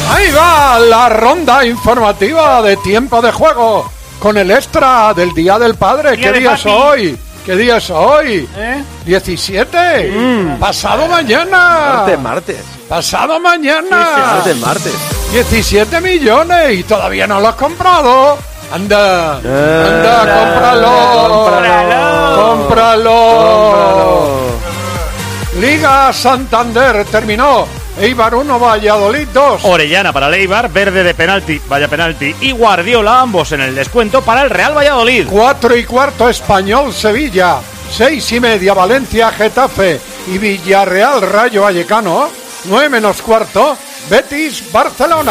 Ahí va la ronda informativa de tiempo de juego con el extra del Día del Padre. ¿Qué día es hoy? ¿Qué día es hoy? 17. Pasado mañana. Martes. Pasado mañana. Sí, martes. 17 millones y todavía no lo has comprado. Anda, cómpralo. Liga Santander terminó. Eibar 1, Valladolid 2. Orellana para el Eibar, Verde de penalti, vaya penalti, y Guardiola, ambos en el descuento para el Real Valladolid. 4:15 Español Sevilla, 6:30 Valencia Getafe y Villarreal Rayo Vallecano, 9:15 Betis Barcelona.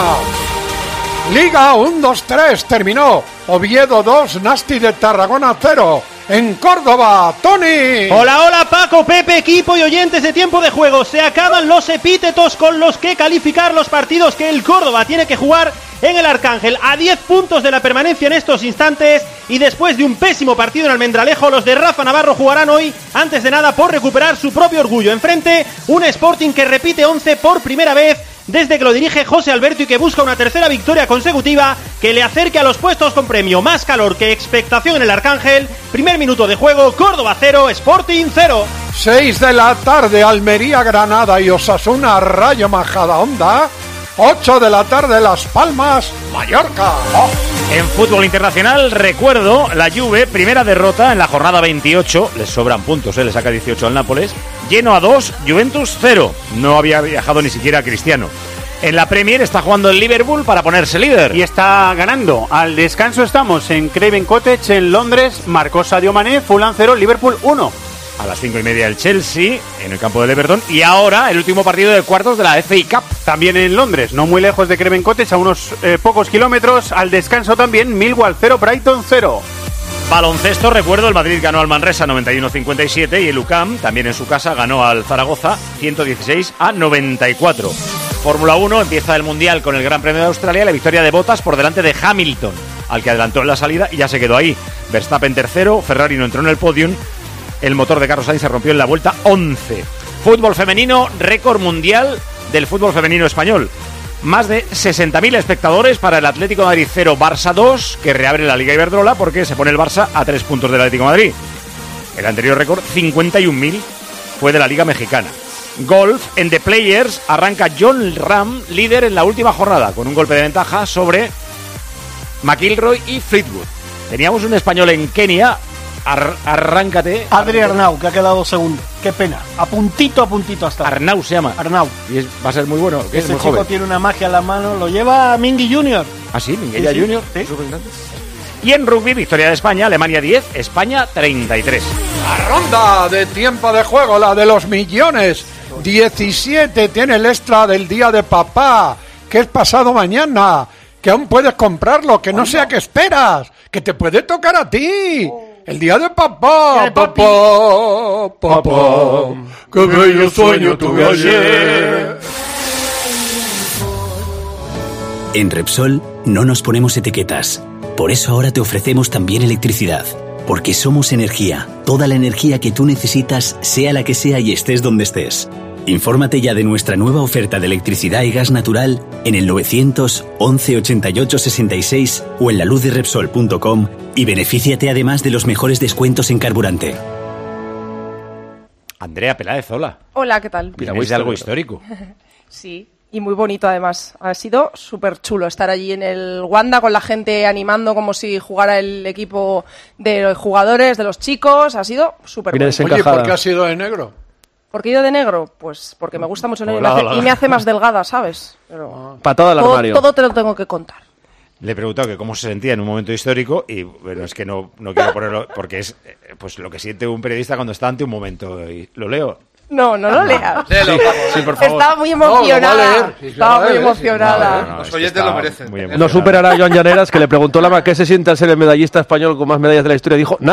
Liga 1-2-3 terminó. Oviedo 2, Nasti de Tarragona 0. En Córdoba, Tony. Hola Paco, Pepe, equipo y oyentes de tiempo de juego. Se acaban los epítetos con los que calificar los partidos que el Córdoba tiene que jugar en el Arcángel. A 10 puntos de la permanencia en estos instantes y después de un pésimo partido en Almendralejo, los de Rafa Navarro jugarán hoy, antes de nada, por recuperar su propio orgullo. Enfrente, un Sporting que repite 11 por primera vez desde que lo dirige José Alberto y que busca una tercera victoria consecutiva que le acerque a los puestos con premio. Más calor que expectación en el Arcángel. Primer minuto de juego, Córdoba 0, Sporting 0. 6 de la tarde, Almería, Granada y Osasuna, Rayo Majadahonda. 8 de la tarde, Las Palmas, Mallorca. En fútbol internacional, recuerdo, la Juve, primera derrota en la jornada 28. Les sobran puntos, le saca 18 al Nápoles. Genoa 2, Juventus 0. No había viajado ni siquiera Cristiano. En la Premier está jugando el Liverpool para ponerse líder. Y está ganando. Al descanso estamos en Craven Cottage, en Londres. Marcó Sadio Mané, Fulham 0, Liverpool 1. A las 5:30 el Chelsea, en el campo del Everton. Y ahora el último partido de cuartos de la FA Cup. También en Londres, no muy lejos de Craven Cottage, a unos pocos kilómetros. Al descanso también, Millwall 0, Brighton 0. Baloncesto, recuerdo, el Madrid ganó al Manresa 91-57 y el UCAM, también en su casa, ganó al Zaragoza 116-94. Fórmula 1, empieza el Mundial con el Gran Premio de Australia, la victoria de Bottas por delante de Hamilton, al que adelantó en la salida y ya se quedó ahí. Verstappen tercero, Ferrari no entró en el podium, el motor de Carlos Sainz se rompió en la vuelta 11. Fútbol femenino, récord mundial del fútbol femenino español. Más de 60.000 espectadores para el Atlético de Madrid 0, Barça 2, que reabre la Liga Iberdrola porque se pone el Barça a 3 puntos del Atlético de Madrid. El anterior récord, 51.000, fue de la Liga Mexicana. Golf, en The Players, arranca Jon Rahm, líder en la última jornada, con un golpe de ventaja sobre McIlroy y Fleetwood. Teníamos un español en Kenia, arráncate. Adri Arnau, que ha quedado segundo. Qué pena. A puntito hasta. Arnau se llama. Arnau. Y va a ser muy bueno. Ese chico joven. Tiene una magia en la mano. Lo lleva Mingui Junior. ¿Ah, sí? Minguella sí, Junior. Sí. Y en rugby, victoria de España, Alemania 10, España 33. La ronda de tiempo de juego, la de los millones. 17 tiene el extra del Día de Papá, que es pasado mañana. Que aún puedes comprarlo, que no sea que esperas, que te puede tocar a ti. El día de papá, papá, qué bello sueño tuve ayer. En Repsol no nos ponemos etiquetas. Por eso ahora te ofrecemos también electricidad. Porque somos energía. Toda la energía que tú necesitas, sea la que sea y estés donde estés. Infórmate ya de nuestra nueva oferta de electricidad y gas natural en el 911 88 66 o en laluzderepsol.com y benefíciate además de los mejores descuentos en carburante. Andrea Peláez, hola. Hola, ¿qué tal? Es de algo histórico. Sí, y muy bonito además. Ha sido súper chulo estar allí en el Wanda con la gente animando como si jugara el equipo de los jugadores, de los chicos. Ha sido súper bonito. Oye, ¿por qué has sido de negro? ¿Por qué he ido de negro? Pues porque me gusta mucho el negro y me hace más delgada, ¿sabes? Pero patada al armario. Todo te lo tengo que contar. Le he preguntado que cómo se sentía en un momento histórico y bueno, es que no quiero ponerlo porque es pues lo que siente un periodista cuando está ante un momento y lo leo. No lo leas. Léelo, sí, por favor. Estaba muy emocionada. Los oyentes lo merecen. No superará a Joan Llaneras, que le preguntó ¿qué se siente al ser el medallista español con más medallas de la historia? Y dijo, nada.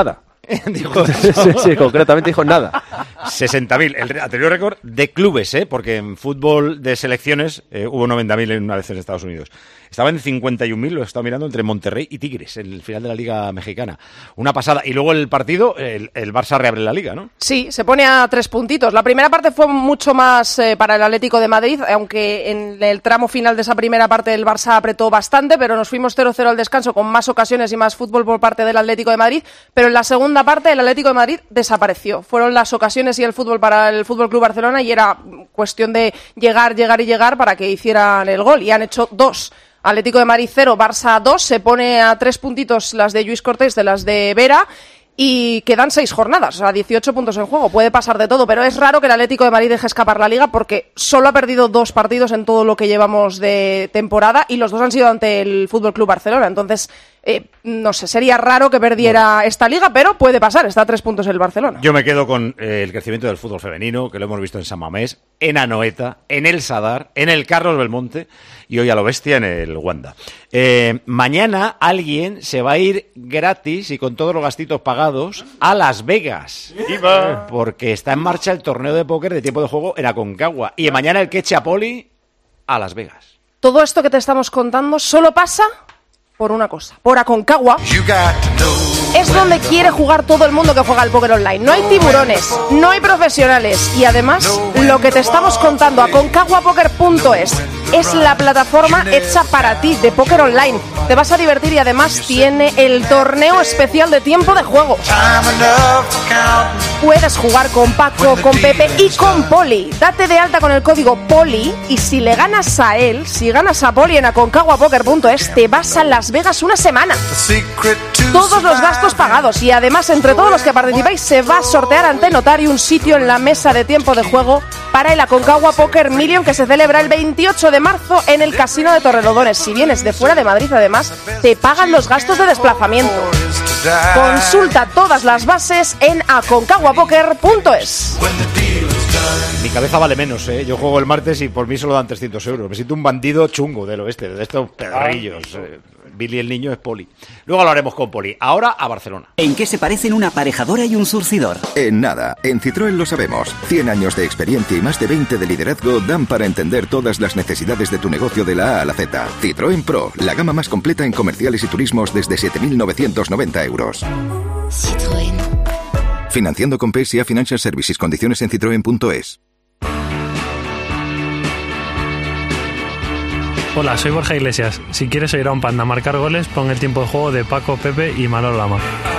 Dijo sí, concretamente dijo nada. 60.000, el anterior récord de clubes, porque en fútbol de selecciones hubo 90.000 una vez en Estados Unidos. Estaba en 51.000, lo he estado mirando, entre Monterrey y Tigres, en el final de la Liga Mexicana. Una pasada. Y luego el partido, el Barça reabre la Liga, ¿no? Sí, se pone a 3 puntitos. La primera parte fue mucho más para el Atlético de Madrid, aunque en el tramo final de esa primera parte el Barça apretó bastante, pero nos fuimos 0-0 al descanso con más ocasiones y más fútbol por parte del Atlético de Madrid. Pero en la segunda parte el Atlético de Madrid desapareció. Fueron las ocasiones y el fútbol para el Fútbol Club Barcelona y era cuestión de llegar para que hicieran el gol. Y han hecho 2. Atlético de Madrid 0, Barça 2, se pone a 3 puntitos las de Lluís Cortés de las de Vera y quedan 6 jornadas, o sea, 18 puntos en juego. Puede pasar de todo, pero es raro que el Atlético de Madrid deje escapar la Liga porque solo ha perdido 2 partidos en todo lo que llevamos de temporada y los 2 han sido ante el Fútbol Club Barcelona. Entonces, no sé, sería raro que perdiera esta Liga, pero puede pasar, está a 3 puntos el Barcelona. Yo me quedo con el crecimiento del fútbol femenino, que lo hemos visto en San Mamés, en Anoeta, en el Sadar, en el Carlos Belmonte y hoy a lo bestia en el Wanda. Mañana alguien se va a ir gratis y con todos los gastitos pagados a Las Vegas. ¡Viva! Porque está en marcha el torneo de póker de tiempo de juego en Aconcagua. Y mañana el Queche Poli a Las Vegas. Todo esto que te estamos contando solo pasa por una cosa, por Aconcagua. Es donde quiere jugar todo el mundo que juega al póker online. No hay tiburones, no hay profesionales y además lo que te estamos contando, aconcaguapoker.es es la plataforma hecha para ti de póker online. Te vas a divertir y además tiene el torneo especial de tiempo de juego. Puedes jugar con Paco, con Pepe y con Poli. Date de alta con el código POLI y si le ganas a él, si ganas a Poli en aconcaguapoker.es, te vas a Las Vegas una semana. Todos los gastos pagados y además entre todos los que participáis se va a sortear ante notario un sitio en la mesa de tiempo de juego para el Aconcagua Poker Million que se celebra el 28 de marzo en el Casino de Torrelodones. Si vienes de fuera de Madrid además te pagan los gastos de desplazamiento. Consulta todas las bases en aconcaguapoker.es. Mi cabeza vale menos, yo juego el martes y por mí solo dan 300 euros. Me siento un bandido chungo del oeste, de estos pedrillos. Billy el niño es Poli. Luego lo haremos con Poli. Ahora a Barcelona. ¿En qué se parecen una aparejadora y un surcidor? En nada. En Citroën lo sabemos. 100 años de experiencia y más de 20 de liderazgo dan para entender todas las necesidades de tu negocio de la A a la Z. Citroën Pro, la gama más completa en comerciales y turismos desde 7.990 euros. Citroën. Financiando con PSA Financial Services. Condiciones en citroen.es. Hola, soy Borja Iglesias. Si quieres oír a un panda marcar goles, pon el tiempo de juego de Paco, Pepe y Manolo Lama.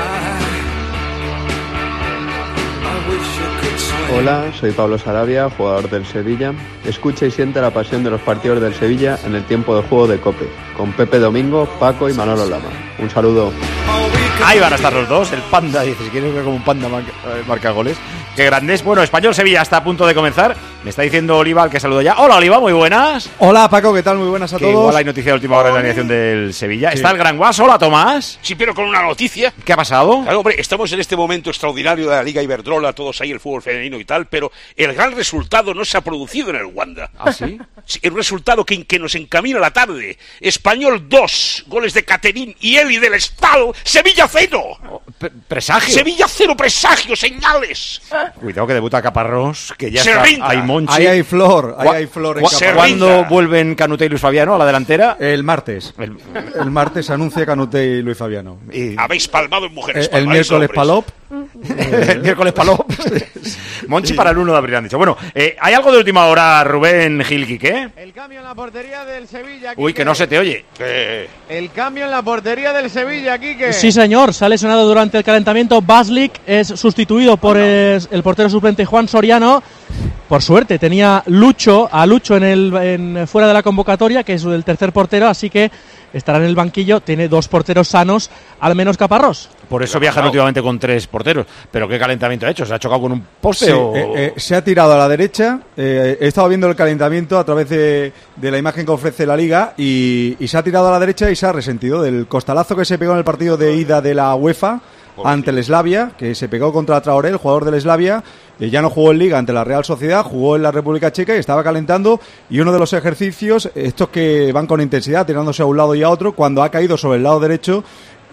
Hola, soy Pablo Sarabia, jugador del Sevilla. Escucha y siente la pasión de los partidos del Sevilla en el tiempo de juego de COPE, con Pepe Domingo, Paco y Manolo Lama. Un saludo. Ahí van a estar los dos, el panda, dice, si quieres ver como un panda marca goles. Qué grandes. Bueno, Español-Sevilla está a punto de comenzar. Me está diciendo Oliva, al que saludo ya. Hola, Oliva, muy buenas. Hola, Paco, ¿qué tal? Muy buenas a todos. Igual hay noticia de última hora de la alineación del Sevilla. Sí. Está el Gran Guas. Hola, Tomás. Sí, pero con una noticia. ¿Qué ha pasado? Claro, hombre, estamos en este momento extraordinario de la Liga Iberdrola, todos ahí, el fútbol femenino y tal, pero el gran resultado no se ha producido en el Wanda. ¿Ah, sí? Sí, el resultado que nos encamina la tarde. Español 2, goles de Caterín y Eli del Estado. Sevilla 0. Presagio. Sevilla 0, presagio, señales. Cuidado que debuta Caparrós, que ya se está. Rinda. Hay Monchi. Ahí hay flor en Caparrós. ¿Cuándo vuelven Canute y Luis Fabiano a la delantera? El martes. El martes anuncia Canute y Luis Fabiano. Habéis palmado en mujeres. El miércoles Palop. El miércoles Palop. Monchi para el 1 de abril han dicho. Bueno, ¿hay algo de última hora, Rubén Gil Quique? El cambio en la portería del Sevilla, Quique. Uy, que no se te oye. El cambio en la portería del Sevilla, Quique. Sí, señor, se ha lesionado durante el calentamiento. Baslik es sustituido por el portero suplente Juan Soriano. Por suerte, tenía a Lucho fuera de la convocatoria, que es el tercer portero, así que estará en el banquillo. Tiene 2 porteros sanos, al menos Caparrós. Por eso viajan últimamente con 3 porteros. ¿Pero qué calentamiento ha hecho? ¿Se ha chocado con un poste? Sí, se ha tirado a la derecha. He estado viendo el calentamiento a través de la imagen que ofrece la Liga y se ha tirado a la derecha y se ha resentido del costalazo que se pegó en el partido de ida de la UEFA ante el Slavia, que se pegó contra Traoré, el jugador del Slavia. Ya no jugó en Liga ante la Real Sociedad, jugó en la República Checa y estaba calentando, y uno de los ejercicios, estos que van con intensidad, tirándose a un lado y a otro, cuando ha caído sobre el lado derecho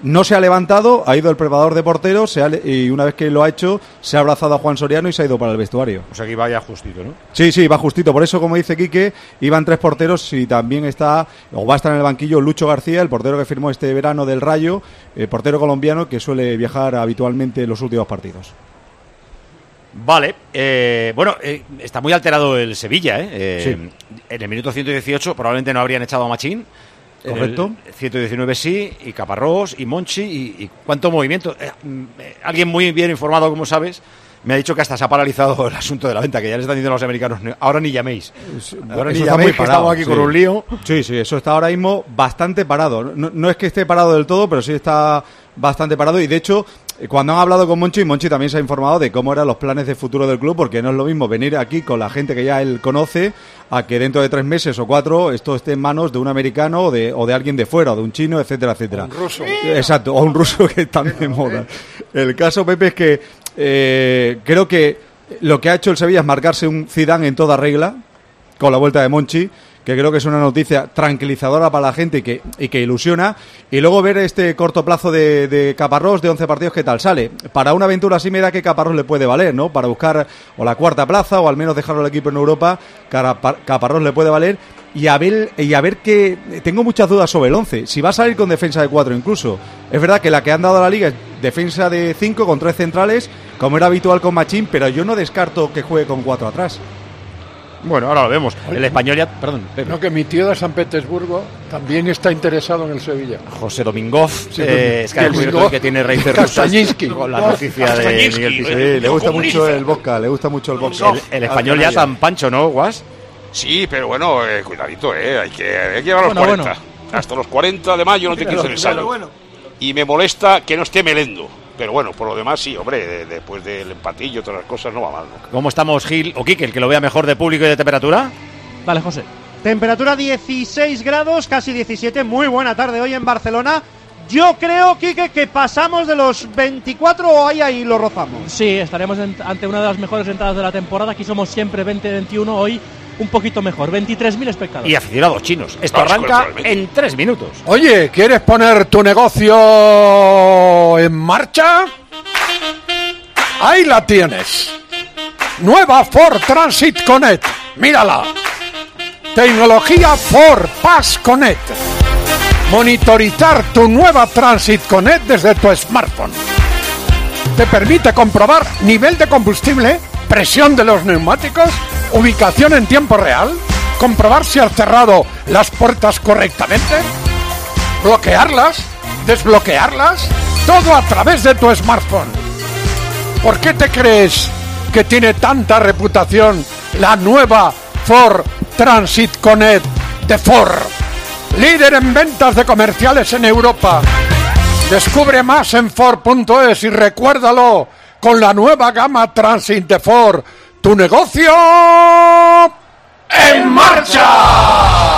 No se ha levantado, ha ido el preparador de porteros y una vez que lo ha hecho, se ha abrazado a Juan Soriano y se ha ido para el vestuario. O sea que iba ya justito, ¿no? Sí, va justito. Por eso, como dice Quique, iban 3 porteros y también está, o va a estar en el banquillo, Lucho García, el portero que firmó este verano del Rayo, portero colombiano que suele viajar habitualmente en los últimos partidos. Vale, está muy alterado el Sevilla, ¿eh? Sí. En el minuto 118 probablemente no habrían echado a Machín. Correcto. En el 119 sí, y Caparrós, y Monchi, y cuánto movimiento. Alguien muy bien informado, como sabes, me ha dicho que hasta se ha paralizado el asunto de la venta, que ya les están diciendo los americanos, ahora ni llaméis. Ahora ni llaméis, que estamos aquí con un lío. Sí, eso está ahora mismo bastante parado. No es que esté parado del todo, pero sí está bastante parado. Y de hecho, cuando han hablado con Monchi también se ha informado de cómo eran los planes de futuro del club, porque no es lo mismo venir aquí con la gente que ya él conoce a que dentro de 3 meses o 4 esto esté en manos de un americano o de alguien de fuera, o de un chino, etcétera, etcétera. Un ruso. Exacto, o un ruso que está de moda. El caso, Pepe, es que creo que lo que ha hecho el Sevilla es marcarse un Zidane en toda regla con la vuelta de Monchi, que creo que es una noticia tranquilizadora para la gente y que ilusiona, y luego ver este corto plazo de Caparrós de 11 partidos, ¿qué tal sale? Para una aventura así me da que Caparrós le puede valer, ¿no? Para buscar o la 4ª plaza o al menos dejarlo al equipo en Europa, Caparrós le puede valer, y a ver que tengo muchas dudas sobre el 11, si va a salir con defensa de 4 incluso. Es verdad que la que han dado a la Liga es defensa de 5 con 3 centrales, como era habitual con Machín, pero yo no descarto que juegue con 4 atrás. Bueno, ahora lo vemos. El español ya... Perdón, Pepe. No, que mi tío de San Petersburgo también está interesado en el Sevilla. José Domingov. Sí, es que tiene raíces rusas. Con la noticia de Miguel Pizarro. Sí, le gusta mucho el vodka, El español ya tan pancho, ¿no, Guas? Sí, pero bueno, cuidadito, hay que llegar a los 40. Bueno. Hasta los 40 de mayo no te quieres el saldo. Y me molesta que no esté Melendo. Pero bueno, por lo demás sí, hombre, después del empatillo y otras cosas no va mal, ¿no? ¿Cómo estamos, Gil o Quique, el que lo vea mejor de público y de temperatura? Vale, José. Temperatura 16 grados, casi 17, muy buena tarde hoy en Barcelona. Yo creo, Quique, que pasamos de los 24 o ahí lo rozamos. Sí, estaremos ante una de las mejores entradas de la temporada. Aquí somos siempre 20-21, hoy un poquito mejor, 23.000 espectadores. Y aficionados chinos. Esto arranca en 3 minutos. Oye, ¿quieres poner tu negocio en marcha? Ahí la tienes. Nueva Ford Transit Connect. Mírala. Tecnología Ford Pass Connect. Monitorizar tu nueva Transit Connect desde tu smartphone. Te permite comprobar nivel de combustible, presión de los neumáticos, ubicación en tiempo real, comprobar si has cerrado las puertas correctamente, bloquearlas, desbloquearlas, todo a través de tu smartphone. ¿Por qué te crees que tiene tanta reputación la nueva Ford Transit Connect de Ford? Líder en ventas de comerciales en Europa. Descubre más en Ford.es y recuérdalo, con la nueva gama Transit de Ford, tu negocio en marcha.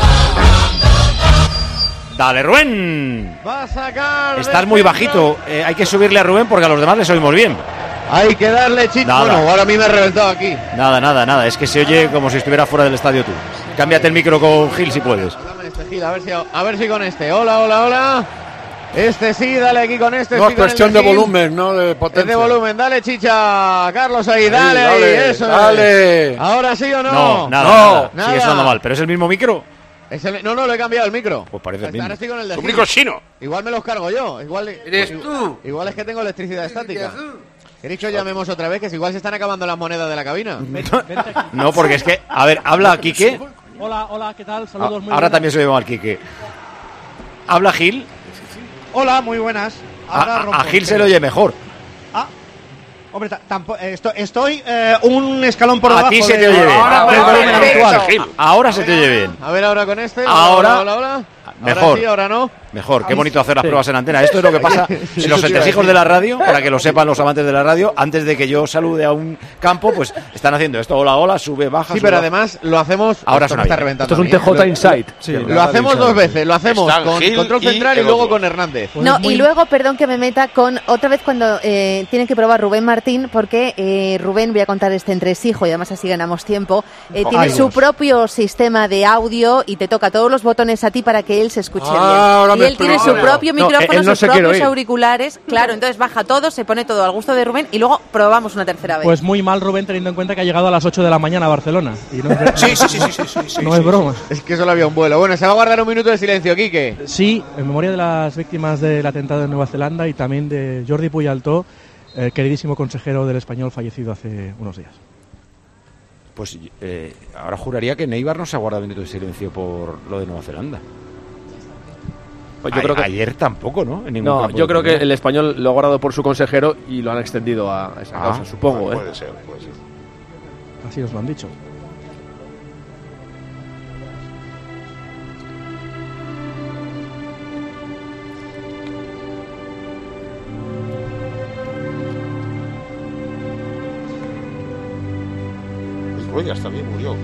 Dale, Rubén. Va a sacar. Estás muy bajito. Hay que subirle a Rubén porque a los demás les oímos bien. Hay que darle chip. Bueno, ahora a mí me ha reventado aquí. Nada. Es que se oye como si estuviera fuera del estadio tú. Cámbiate el micro con Gil si puedes. Dame este Gil, a ver si con este. Hola. Este sí, dale aquí con este. No, es cuestión de volumen, no de potencia. Es de volumen, dale chicha, Carlos ahí, dale, eso. Dale. ¿Ahora sí o no? No, nada. Sigue sonando mal, pero es el mismo micro. No, le he cambiado el micro. Pues parece el mismo. Ahora estoy con el de tu micro chino. Igual me los cargo yo. Eres tú. Igual es que tengo electricidad estática. ¿Queréis que os llamemos otra vez? Que igual se están acabando las monedas de la cabina. No, porque es que, a ver, habla Quique. Hola, ¿qué tal? Saludos. Muy ahora buenas. también se oye mal Quique. Habla Gil. Hola, muy buenas. A Gil se le oye mejor. Hombre, tampoco, estoy un escalón por debajo. A ti se te oye bien. Ahora se te oye bien. A ver, ahora con este. Ahora. Mejor. Ahora sí, ahora no. Mejor. Qué bonito hacer las pruebas en antena. Esto es lo que pasa si los entresijos de la radio, para que lo sepan los amantes de la radio, antes de que yo salude a un campo, pues están haciendo esto. Hola, sube, baja. Sí, pero además lo hacemos. Ahora está reventando. Esto es un TJ Insight. Lo hacemos 2 veces. Lo hacemos con control central y luego con Hernández. No, y luego, perdón que me meta con otra vez cuando tienen que probar Rubén Martín, porque Rubén, voy a contar este entresijo y además así ganamos tiempo. Tiene su propio sistema de audio y te toca todos los botones a ti para que él se escuche bien. Ahora y él tiene su propio micrófono, sus propios ir. auriculares. Claro, entonces baja todo, se pone todo al gusto de Rubén y luego probamos una tercera vez. Pues muy mal, Rubén, teniendo en cuenta que ha llegado a las 8 de la mañana a Barcelona. Y no es, Sí. No es broma. Es que solo había un vuelo. Bueno, se va a guardar un minuto de silencio, Quique. Sí, en memoria de las víctimas del atentado en Nueva Zelanda y también de Jordi Puyaltó, el queridísimo consejero del Español fallecido hace unos días. Pues ahora juraría que Neibar no se ha guardado un minuto de silencio por lo de Nueva Zelanda. Pues yo creo que ayer tampoco, ¿no? No, yo creo que el Español lo ha guardado por su consejero y lo han extendido a esa causa, supongo. Puede ser. Así nos lo han dicho. Ruedas también murió.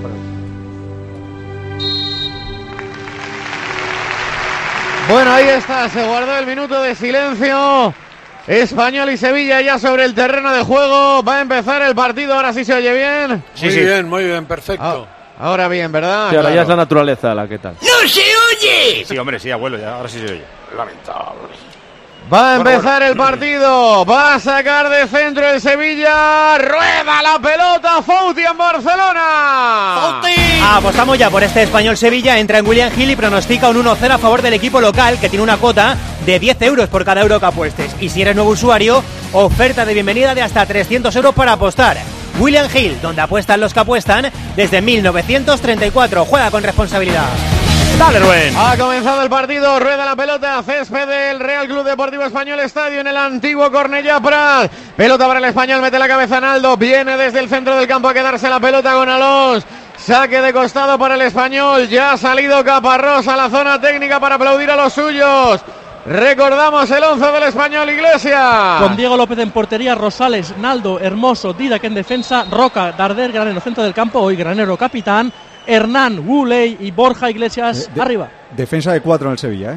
Bueno, ahí está, se guardó el minuto de silencio. Español y Sevilla ya sobre el terreno de juego. Va a empezar el partido, ahora sí se oye bien. Muy bien, perfecto. Ahora bien, ¿verdad? Sí, ahora ya es la naturaleza la que tal. ¡No se oye! Sí, hombre, sí, abuelo, ya, ahora sí se oye. Lamentable. Va a empezar el partido, va a sacar de centro el Sevilla, rueda la pelota, Fouti en Barcelona. Apostamos ya por este Español-Sevilla, entra en William Hill y pronostica un 1-0 a favor del equipo local, que tiene una cuota de 10 euros por cada euro que apuestes. Y si eres nuevo usuario, oferta de bienvenida de hasta 300 euros para apostar. William Hill, donde apuestan los que apuestan desde 1934. Juega con responsabilidad. Dale, Rubén. Ha comenzado el partido, rueda la pelota, césped del Real Club Deportivo Español Estadio en el antiguo Cornellà Prat. Pelota para el Español, mete la cabeza Naldo, viene desde el centro del campo a quedarse la pelota con Alonso. Saque de costado para el Español, ya ha salido Caparrós a la zona técnica para aplaudir a los suyos. Recordamos el 11 del Español, Iglesias. Con Diego López en portería, Rosales, Naldo, Hermoso, Didac en defensa, Roca, Darder, Granero centro del campo, hoy Granero capitán, Hernán, Wuley y Borja Iglesias arriba. Defensa de 4 en el Sevilla,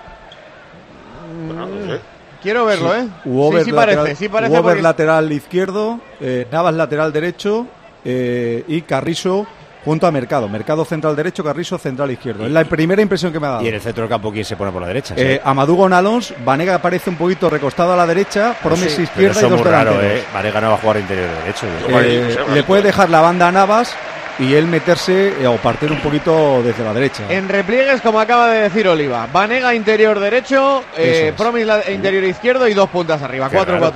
Quiero verlo, sí, sí parece. Wober porque... lateral izquierdo, Navas lateral derecho y Carrizo junto a Mercado. Mercado central derecho, Carrizo central izquierdo. Es la primera impresión que me ha dado. Y en el centro del campo, ¿quién se pone por la derecha? Amadou con Alonso, Vanega aparece un poquito recostado a la derecha, Promes izquierda y dos delanteros. Vanega no va a jugar interior derecho. Le puede dejar la banda a Navas y él meterse o partir un poquito desde la derecha. En repliegues, como acaba de decir Oliva, Vanega interior derecho, Promis interior izquierdo y dos puntas arriba,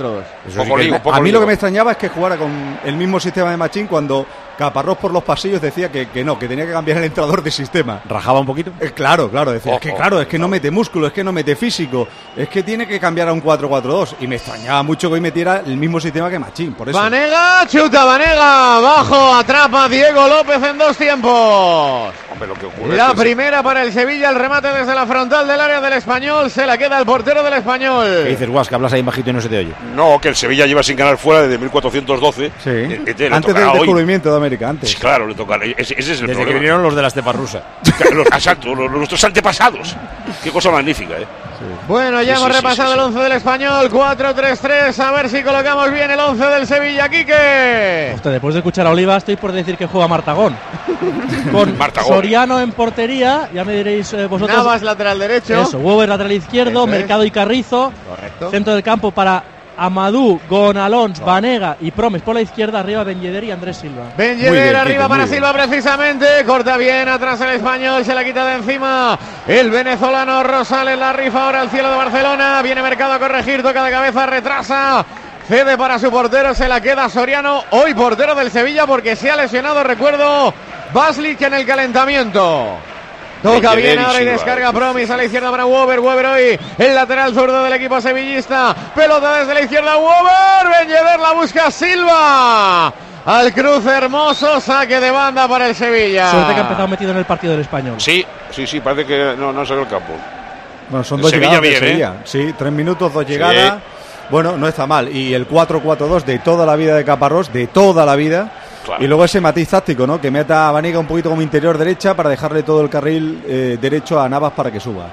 4-4-2. A mí lo que me extrañaba es que jugara con el mismo sistema de Machín cuando Caparrós por los pasillos decía que no, que tenía que cambiar el entrenador de sistema. ¿Rajaba un poquito? Claro, decía, es que no mete músculo, es que no mete físico, es que tiene que cambiar a un 4-4-2 y me extrañaba mucho que hoy metiera el mismo sistema que Machín, por eso. Vanega, chuta Vanega, bajo, atrapa Diego López en dos tiempos. Hombre, lo que ocurre la primera para el Sevilla, el remate desde la frontal del área del Español, se la queda el portero del Español. ¿Qué dices, Guas, que hablas ahí bajito y no se te oye? No, que el Sevilla lleva sin ganar fuera desde 1412. Sí. Antes del descubrimiento de América, antes. Sí, claro, le toca. Ese es el Desde problema. que vinieron los de la estepa rusa. Exacto, nuestros antepasados. Qué cosa magnífica, Sí. Bueno, ya hemos repasado el 11 del Español, 4-3-3, a ver si colocamos bien el 11 del Sevilla, Quique. Hostia, después de escuchar a Oliva estoy por decir que juega Martagón. Con Soriano en portería, ya me diréis vosotros. Navas lateral derecho. Eso, Wober lateral izquierdo, Mercado y Carrizo. Correcto. Centro del campo para Amadou, Gonalons, Vanega y Promes por la izquierda, arriba Ben Yedder y Andrés Silva. Ben Yedder arriba para Silva precisamente, corta bien atrás el Español, se la quita de encima el venezolano Rosales, la rifa ahora al cielo de Barcelona, viene Mercado a corregir, toca de cabeza, retrasa, cede para su portero, se la queda Soriano, hoy portero del Sevilla porque se ha lesionado, recuerdo, Baslik en el calentamiento. Toca bien ahora y descarga Promis a la izquierda para Wober hoy el lateral zurdo del equipo sevillista, pelota desde la izquierda Wober, Ben Yedder la busca Silva, al cruce Hermoso, saque de banda para el Sevilla. Suerte que ha empezado metido en el partido del Español. Sí, parece que no salió el campo. Bueno, son dos llegadas de Sevilla. Sí, 3 minutos, 2 llegadas. Bueno, no está mal. Y el 4-4-2 de toda la vida de Caparrós, de toda la vida. Claro. Y luego ese matiz táctico, ¿no? Que meta a Vanega un poquito como interior derecha para dejarle todo el carril derecho a Navas para que suba.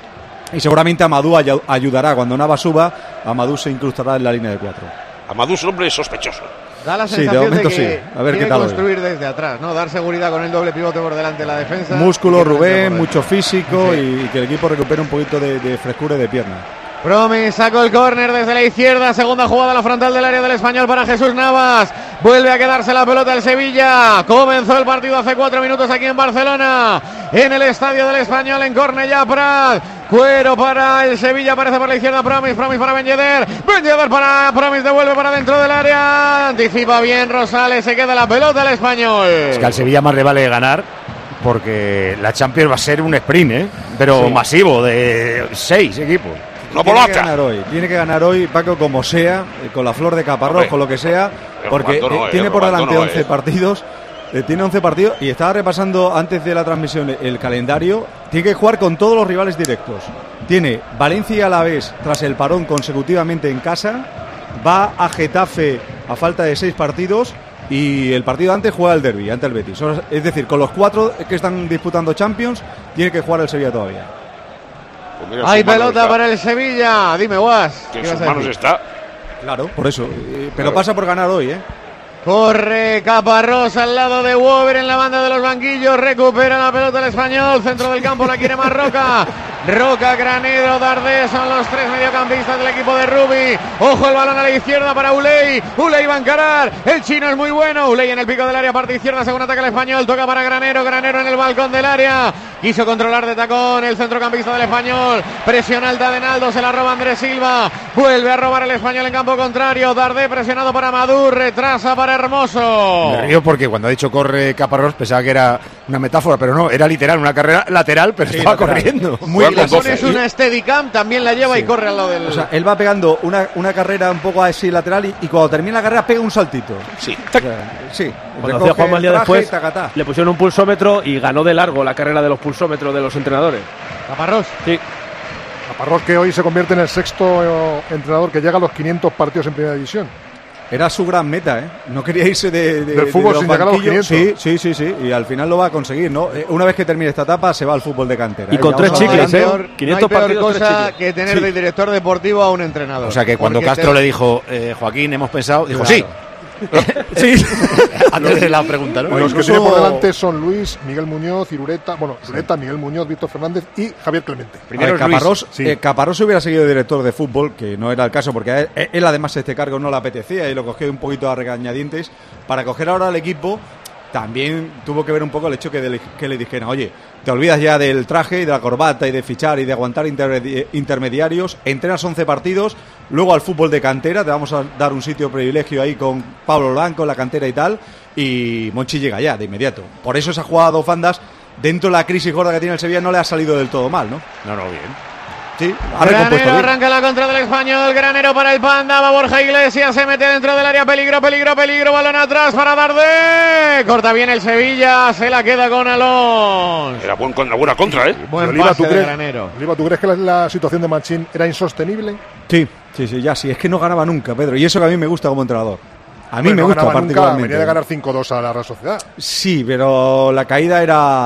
Y seguramente Amadou ayudará. Cuando Navas suba, Amadou se incrustará en la línea de 4. Amadou es un hombre sospechoso. Da la Sí, sensación de momento que sí. A ver quiere qué tal hoy. construir desde atrás, ¿no? Dar seguridad con el doble pivote por delante de la defensa. Músculo, Y que no Rubén, entre por mucho físico Sí. y que el equipo recupere un poquito de frescura y de pierna. Promis sacó el córner desde la izquierda, segunda jugada a la frontal del área del Español para Jesús Navas, vuelve a quedarse la pelota el Sevilla, comenzó el partido hace 4 minutos aquí en Barcelona, en el estadio del Español en Cornellà Prat, cuero para el Sevilla, aparece por la izquierda Promis para Ben Yedder para Promis, devuelve para dentro del área, anticipa bien Rosales, se queda la pelota el Español. Es que al Sevilla más le vale ganar, porque la Champions va a ser un sprint, pero Sí. masivo, de 6 equipos. Tiene que ganar hoy, Paco, como sea, con la flor de caparrós, con lo que sea, porque tiene por delante 11 partidos. Tiene 11 partidos y estaba repasando antes de la transmisión el calendario. Tiene que jugar con todos los rivales directos. Tiene Valencia y Alavés tras el parón consecutivamente en casa. Va a Getafe a falta de 6 partidos. Y el partido antes juega el derbi ante el Betis. Es decir, con los 4 que están disputando Champions, tiene que jugar el Sevilla todavía. Pues Hay pelota para el Sevilla, dime Guas. Que en ¿qué sus vas a manos decir? está. Claro, por eso. Pero pasa por ganar hoy, ¿eh? Corre Caparrós al lado de Wober en la banda de los banquillos. Recupera la pelota el Español. Centro del campo la quiere más Roca. Roca, Granero, Dardé son los 3 mediocampistas del equipo de Rubi. Ojo el balón a la izquierda para Uley. Uley va a encarar. El chino es muy bueno. Uley en el pico del área, parte izquierda, según ataca el Español. Toca para Granero. Granero en el balcón del área. Quiso controlar de tacón el centrocampista del Español. Presión alta de Naldo. Se la roba Andrés Silva. Vuelve a robar el Español en campo contrario. Dardé presionado para Madur. Retrasa para Hermoso. Me río porque cuando ha dicho corre Caparrós pensaba que era una metáfora, pero no, era literal, una carrera lateral, pero estaba corriendo. Muy le pones una Steadicam, también la lleva y corre al lado del... O sea, él va pegando una carrera un poco así lateral y cuando termina la carrera pega un saltito. Sí. O sea, sí. Cuando hacía Juanma el día traje, después, tacatá. le pusieron un pulsómetro y ganó de largo la carrera de los pulsómetros de los entrenadores. Caparrós. Sí. Caparrós, que hoy se convierte en el 6º entrenador que llega a los 500 partidos en Primera División. Era su gran meta, ¿eh? No quería irse del fútbol los sin llegar a los 500. Sí. Y al final lo va a conseguir, ¿no? Una vez que termine esta etapa, se va al fútbol de cantera. Y con 3 chicles, ¿eh? 500 no hay peor partidos, cosa que tener de director deportivo a un entrenador. O sea que cuando Porque Castro le dijo, Joaquín, hemos pensado, dijo, Claro. sí. Sí. Antes de la pregunta, ¿no? Los que tiene por delante son Luis, Miguel Muñoz, Irureta, Miguel Muñoz, Víctor Fernández y Javier Clemente. Primero Caparrós hubiera seguido director de fútbol, que no era el caso, porque a él además este cargo no le apetecía y lo cogió un poquito a regañadientes. Para coger ahora al equipo, también tuvo que ver un poco el hecho que le dijeran, oye, te olvidas ya del traje y de la corbata y de fichar y de aguantar intermediarios, entrenas 11 partidos, luego al fútbol de cantera, te vamos a dar un sitio privilegio ahí con Pablo Blanco, la cantera y tal, y Monchi llega ya de inmediato. Por eso esa jugada a 2 bandas, dentro de la crisis gorda que tiene el Sevilla, no le ha salido del todo mal, ¿no? No, bien. Sí, ha recompuesto Granero bien. arranca la contra del Español, Granero para el Panda, va Borja Iglesias, se mete dentro del área, peligro, balón atrás para Dardé, corta bien el Sevilla, se la queda con Alonso. Era una buena contra, ¿eh? Buen Oliva, pase ¿tú de crees, Granero. Oliva, ¿tú crees que la situación de Machín era insostenible? Sí, es que no ganaba nunca, Pedro, y eso que a mí me gusta como entrenador. A mí Bueno, me no gusta ganaba particularmente. Nunca, venía de ganar 5-2 a la Real Sociedad. Sí, pero la caída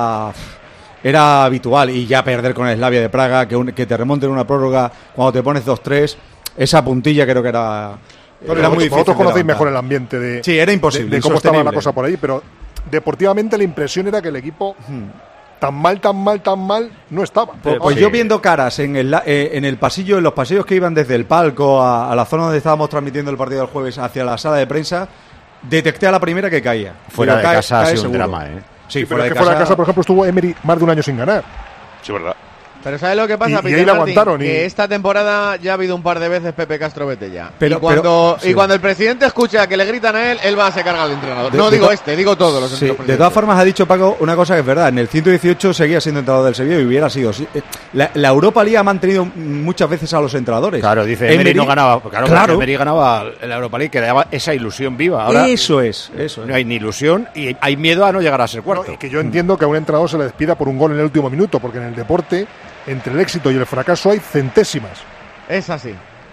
era habitual, y ya perder con el Slavia de Praga, que te remonten una prórroga cuando te pones 2-3, esa puntilla creo que era muy difícil. Vosotros conocéis de mejor levantar. el ambiente de, sí, era imposible, de cómo estaba la insostenible. cosa por ahí, pero deportivamente la impresión era que el equipo tan mal no estaba. Pues yo viendo caras en el pasillo, en los pasillos que iban desde el palco a la zona donde estábamos transmitiendo el partido del jueves hacia la sala de prensa, detecté a la primera que caía. Fuera de casa ha sido un seguro. drama, ¿eh? Sí, fuera de casa, por ejemplo, estuvo Emery más de un año sin ganar. Sí, verdad. Pero ¿sabes lo que pasa, Y Peter ahí la Martín? aguantaron Que esta temporada ya ha habido un par de veces Pepe Castro, vete ya. Pero- y cuando sí. el presidente escucha que le gritan a él va a se carga al entrenador. De- digo todos los Sí, entrenadores. de todas formas ha dicho Paco una cosa que es verdad. En el 118 seguía siendo entrenador del Sevilla y hubiera sido. La Europa League ha mantenido muchas veces a los entrenadores. Claro, dice Emery no ganaba. Claro. Emery ganaba la Europa League, que le daba esa ilusión viva. Ahora Eso es. no hay ni ilusión y hay miedo a no llegar a ser cuarto. No, y que yo entiendo que a un entrenador se le despida por un gol en el último minuto, porque en el deporte, entre el éxito y el fracaso hay centésimas. Es así.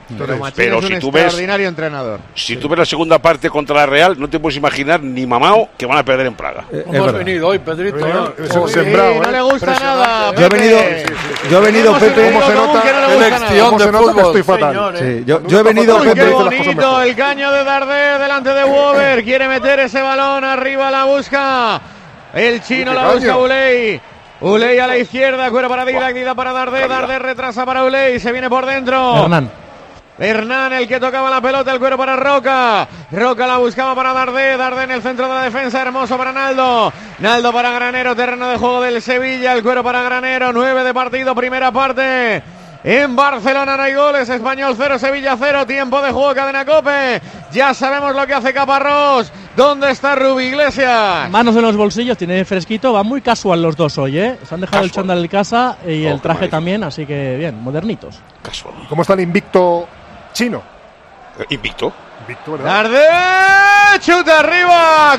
Pero es un si tú ves, extraordinario entrenador. Si tú ves la segunda parte contra la Real, no te puedes imaginar ni mamao que van a perder en Praga. Hemos venido hoy, Pedrito. No le gusta nada. Yo he venido, Pepe. ¿Cómo se nota? Elección de fútbol. Que estoy fatal. Sí, yo he venido, Qué Pepe. bonito el caño de Darder delante de Wober. Quiere meter ese balón arriba, la busca. El chino la busca Uley. Uley a la izquierda, cuero para Didac, Didac para Darder. Darder retrasa para Uley. Se viene por dentro. Hernán, el que tocaba la pelota, el cuero para Roca. Roca la buscaba para Dardé. Dardé en el centro de la defensa, hermoso para Naldo. Naldo para Granero, terreno de juego del Sevilla. El cuero para Granero, 9 de partido, primera parte. En Barcelona no hay goles, Español 0, Sevilla 0, tiempo de juego, cadena COPE. Ya sabemos lo que hace Caparrós. ¿Dónde está Rubi Iglesias? Manos en los bolsillos, tiene fresquito, van muy casual los dos hoy, ¿eh? Se han dejado el chándal en casa y el traje también, así que bien, modernitos. Casual. ¿Cómo está el invicto chino? Invicto, ¿verdad? Darder, chuta arriba,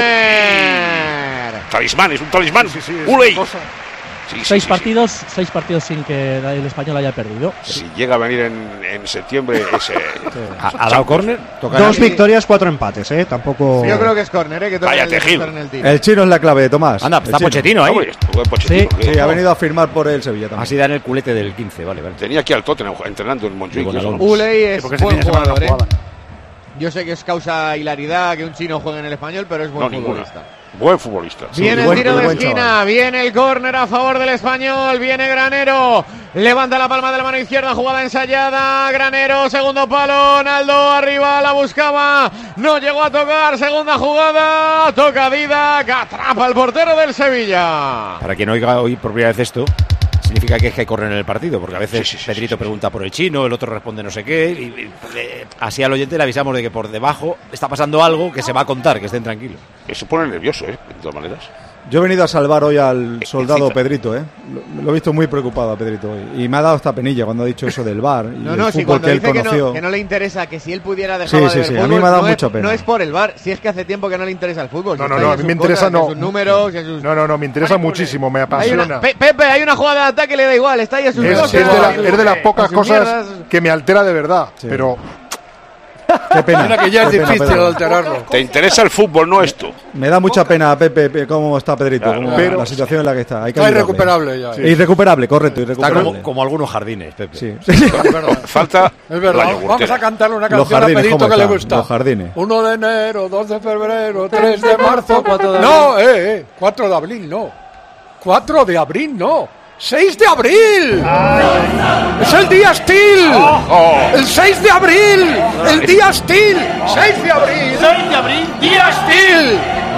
córner. Talismán, es un talismán. Sí, Uley. Seis partidos sin que el Español haya perdido. Si llega a venir en septiembre, ese. ¿Ha dado córner? 2 victorias, 4 empates, Tampoco. Sí, yo creo que es córner, que toca en el tiro. El chino es la clave de Tomás. Anda, está Pochettino ahí. Sí, ha venido a firmar por el Sevilla también. Así da en el culete del 15, vale. Tenía aquí al Tottenham entrenando en Montjuic. Uley es buen jugador, Yo sé que es causa hilaridad que un chino juegue en el Español, pero es buen futbolista. Buen futbolista. Viene el tiro de esquina, viene el córner a favor del Español, viene Granero, levanta la palma de la mano izquierda, jugada ensayada, Granero, segundo palo, Naldo arriba, la buscaba, no llegó a tocar, segunda jugada, toca Didac, atrapa al portero del Sevilla. Para quien oiga hoy por primera vez esto, significa que es que hay córner en el partido, porque a veces Pedrito pregunta por el chino, el otro responde no sé qué, y así al oyente le avisamos de que por debajo está pasando algo que se va a contar, que estén tranquilos. Eso pone nervioso, de todas maneras. Yo he venido a salvar hoy al soldado Pedrito, Lo he visto muy preocupado a Pedrito hoy. Y me ha dado esta penilla cuando ha dicho eso del VAR y el si fútbol cuando que él dice conoció. Que no le interesa, que si él pudiera dejar de ver fútbol, a mí me ha dado mucha pena. No es por el VAR, si es que hace tiempo que no le interesa el fútbol. No, a mí me interesa, sus números, No, me interesa muchísimo, me apasiona. Pepe, hay una jugada de ataque, le da igual, está ahí a sus cosas. Es de las pocas cosas que me altera de verdad, pero... Qué pena. Mira que ya es difícil alterarlo. Te interesa el fútbol, no esto. Me da mucha pena, Pepe, cómo está Pedrito, pero la situación en la que está. Está irrecuperable ya. Irrecuperable, correcto, irrecuperable. Está como algunos jardines, Pepe. Sí. Falta. Es verdad. Vamos a cantarle una canción a Pedrito que le gusta. Los jardines. 1 de enero, 2 de febrero, 3 de marzo, 4 de abril. No, 4 de abril no. 4 de abril no. 6 de abril. Es el día Steel. El 6 de abril. El día Steel. 6 de abril. 6 de abril. Día Steel.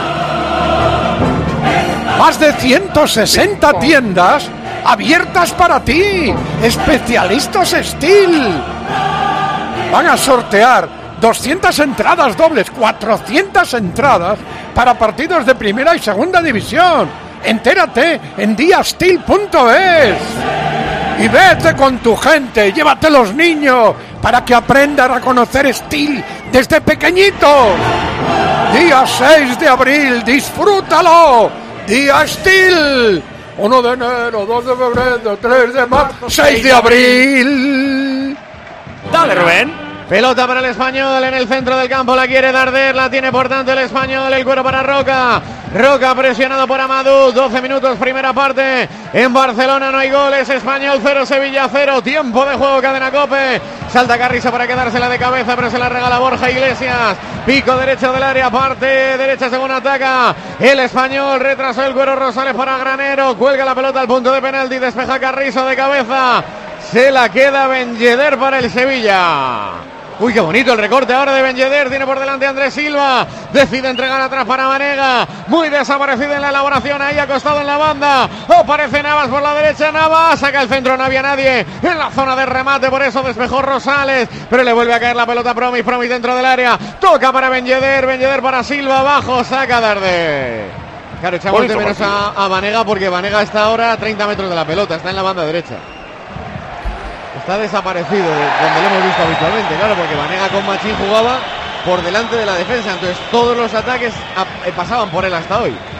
Más de 160 tiendas abiertas para ti. Especialistas Steel. Van a sortear 200 entradas dobles, 400 entradas para partidos de primera y segunda división. Entérate en diasteel.es y vete con tu gente, llévate los niños para que aprendan a conocer Steel desde pequeñito. Día 6 de abril, disfrútalo. Día Steel. 1 de enero, 2 de febrero, 3 de marzo, 6 de abril. Dale, Rubén. Pelota para el Español en el centro del campo, la quiere Darder, la tiene por tanto el Español, el cuero para Roca. Roca presionado por Amadou, 12 minutos, primera parte. En Barcelona no hay goles, Español 0, Sevilla 0, tiempo de juego, cadena COPE. Salta Carrizo para quedársela de cabeza, pero se la regala Borja Iglesias. Pico derecho del área, parte derecha según ataca. El Español retrasó el cuero Rosales para Granero, cuelga la pelota al punto de penalti, despeja Carrizo de cabeza. Se la queda Ben Yedder para el Sevilla. Uy, qué bonito el recorte ahora de Ben Yedder. Tiene por delante a Andrés Silva. Decide entregar atrás para Vanega. Muy desaparecido en la elaboración. Ahí acostado en la banda. Aparece Navas por la derecha. Navas saca el centro. No había nadie en la zona de remate. Por eso despejó Rosales. Pero le vuelve a caer la pelota. Promis dentro del área. Toca para Ben Yedder. Ben Yedder para Silva. Abajo. Saca Darder. Claro, echamos de menos a Vanega porque Vanega está ahora a 30 metros de la pelota. Está en la banda derecha. Está desaparecido donde lo hemos visto habitualmente, claro, porque Vanega con Machín jugaba por delante de la defensa, entonces todos los ataques pasaban por él hasta hoy.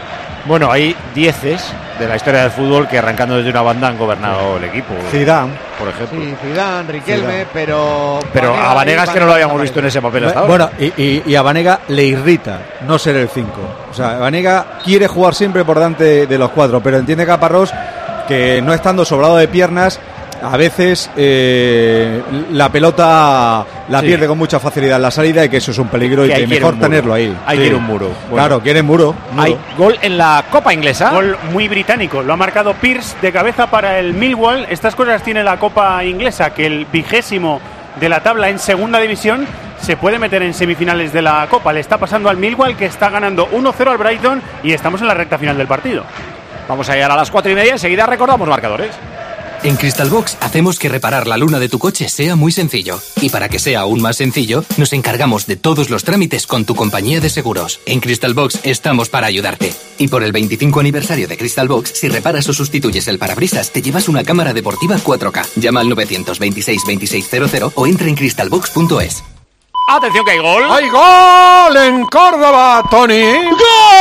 Bueno, hay 10 de la historia del fútbol que arrancando desde una banda han gobernado el equipo. Zidane, por ejemplo. Sí, Zidane, Riquelme, pero a Vanega es que no lo habíamos visto en ese papel hasta ahora. Bueno, y a Vanega le irrita no ser el 5. O sea, Vanega quiere jugar siempre por delante de los 4, pero entiende Caparrós que no estando sobrado de piernas, a veces la pelota la pierde con mucha facilidad en la salida y que eso es un peligro y que mejor tenerlo ahí. Hay que ir un muro. Bueno. Claro, quiere muro. Hay gol en la Copa Inglesa. Gol muy británico. Lo ha marcado Pearce de cabeza para el Millwall. Estas cosas tiene la Copa Inglesa, que el 20º de la tabla en segunda división se puede meter en semifinales de la Copa. Le está pasando al Millwall, que está ganando 1-0 al Brighton y estamos en la recta final del partido. Vamos a llegar a las 4:30. Enseguida recordamos marcadores. En Crystal Box hacemos que reparar la luna de tu coche sea muy sencillo. Y para que sea aún más sencillo, nos encargamos de todos los trámites con tu compañía de seguros. En Crystal Box estamos para ayudarte. Y por el 25 aniversario de Crystal Box, si reparas o sustituyes el parabrisas, te llevas una cámara deportiva 4K. Llama al 926 2600 o entra en crystalbox.es. ¡Atención que hay gol! ¡Hay gol en Córdoba, Tony! ¡Gol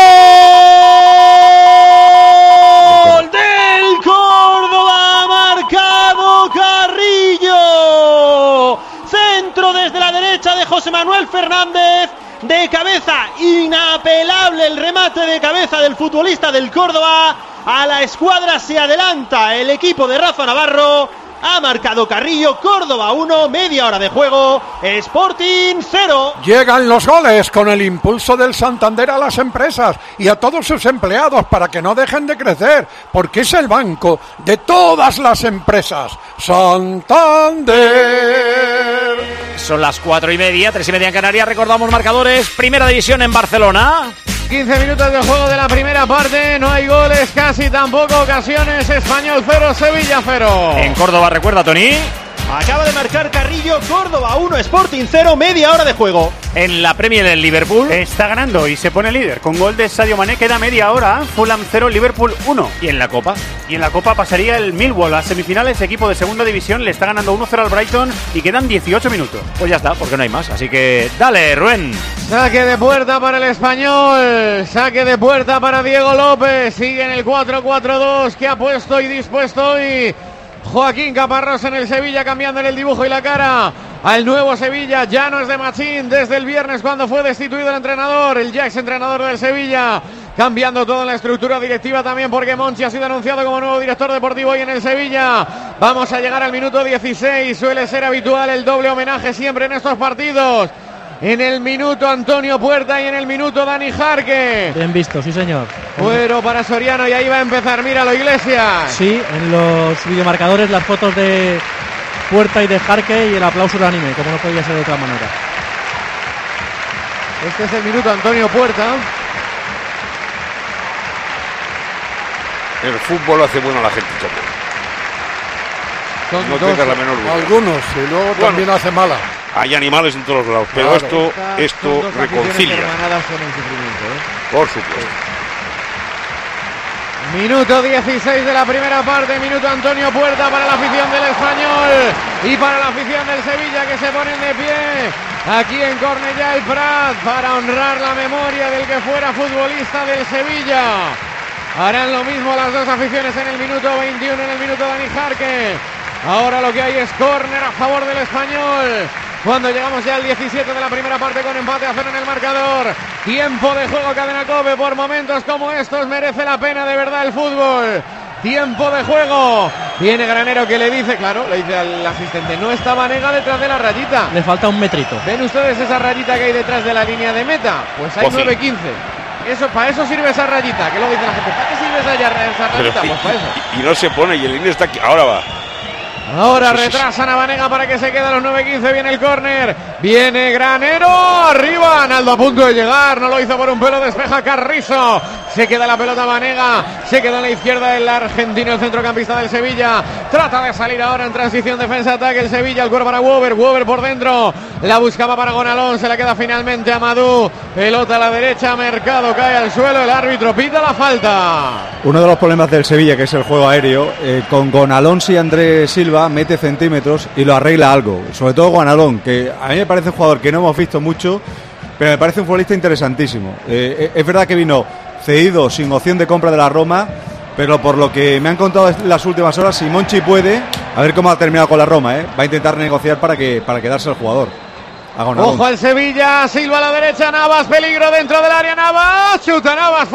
del Córdoba! ¡Marcado Carrillo! Centro desde la derecha de José Manuel Fernández. De cabeza, inapelable el remate de cabeza del futbolista del Córdoba. A la escuadra se adelanta el equipo de Rafa Navarro. Ha marcado Carrillo. Córdoba 1, media hora de juego. Sporting 0. Llegan los goles con el impulso del Santander a las empresas y a todos sus empleados para que no dejen de crecer, porque es el banco de todas las empresas. Santander. Son las 4:30, 3:30 en Canarias. Recordamos marcadores. Primera división en Barcelona. 15 minutos de juego de la primera parte. No hay goles, casi tampoco ocasiones. Español 0, Sevilla 0. En Córdoba, recuerda, Tony. Acaba de marcar Carrillo. Córdoba 1, Sporting 0, media hora de juego. En la Premier del Liverpool. Está ganando y se pone líder. Con gol de Sadio Mané queda media hora. Fulham 0, Liverpool 1. ¿Y en la Copa? Y en la Copa pasaría el Millwall a semifinales. Equipo de segunda división. Le está ganando 1-0 al Brighton y quedan 18 minutos. Pues ya está, porque no hay más. Así que dale, Rubén. Saque de puerta para el Español. Saque de puerta para Diego López. Sigue en el 4-4-2 que ha puesto y dispuesto hoy Joaquín Caparrós en el Sevilla, cambiándole el dibujo y la cara al nuevo Sevilla. Ya no es de Machín desde el viernes cuando fue destituido el entrenador, el ya ex entrenador del Sevilla, cambiando toda la estructura directiva también porque Monchi ha sido anunciado como nuevo director deportivo hoy en el Sevilla. Vamos a llegar al minuto 16, suele ser habitual el doble homenaje siempre en estos partidos. En el minuto Antonio Puerta y en el minuto Dani Jarque. Bien visto, sí señor. Fuero para Soriano y ahí va a empezar, míralo, Iglesias. Sí, en los videomarcadores las fotos de Puerta y de Jarque y el aplauso unánime, como no podía ser de otra manera. Este es el minuto Antonio Puerta. El fútbol hace bueno a la gente, Chapo. No tengas la menor duda. Algunos, y luego también hace mala. Hay animales en todos lados, pero claro, esto reconcilia. Por supuesto. Minuto 16 de la primera parte, minuto Antonio Puerta para la afición del Español y para la afición del Sevilla que se ponen de pie aquí en Cornellà el Prat para honrar la memoria del que fuera futbolista del Sevilla. Harán lo mismo las dos aficiones en el minuto 21, en el minuto Dani Jarque. Ahora lo que hay es córner a favor del Español. Cuando llegamos ya al 17 de la primera parte con empate a 0 en el marcador. Tiempo de juego, Cadena COPE. Por momentos como estos merece la pena de verdad el fútbol. Tiempo de juego. Viene Granero que le dice, claro, le dice al asistente, no está Vanega detrás de la rayita. Le falta un metrito. ¿Ven ustedes esa rayita que hay detrás de la línea de meta? Pues hay 9-15. Eso, para eso sirve esa rayita. Que luego dice la gente, ¿para qué sirve esa rayita? Pues para eso. Y no se pone y el línea está aquí. Ahora va. Ahora retrasan a Vanega para que se quede a los 9-15. Viene el córner. Viene Granero. Arriba. Naldo a punto de llegar. No lo hizo por un pelo. Despeja Carrizo. Se queda la pelota Vanega. Se queda en la izquierda el argentino, el centrocampista del Sevilla. Trata de salir ahora en transición defensa-ataque el Sevilla. El cuerpo para Wober. Wober por dentro. La buscaba para Gonalón. Se la queda finalmente a Madú. Pelota a la derecha. Mercado cae al suelo. El árbitro pita la falta. Uno de los problemas del Sevilla, que es el juego aéreo, con Gonalón y Andrés Silva mete centímetros y lo arregla algo. Sobre todo Gonalón, que a mí me parece un jugador que no hemos visto mucho, pero me parece un futbolista interesantísimo. Es verdad que vino cedido sin opción de compra de la Roma, pero por lo que me han contado en las últimas horas, si Monchi puede, a ver cómo ha terminado con la Roma, va a intentar negociar para quedarse el jugador. Ojo al Sevilla, Silva a la derecha, Navas, peligro dentro del área, Navas, chuta Navas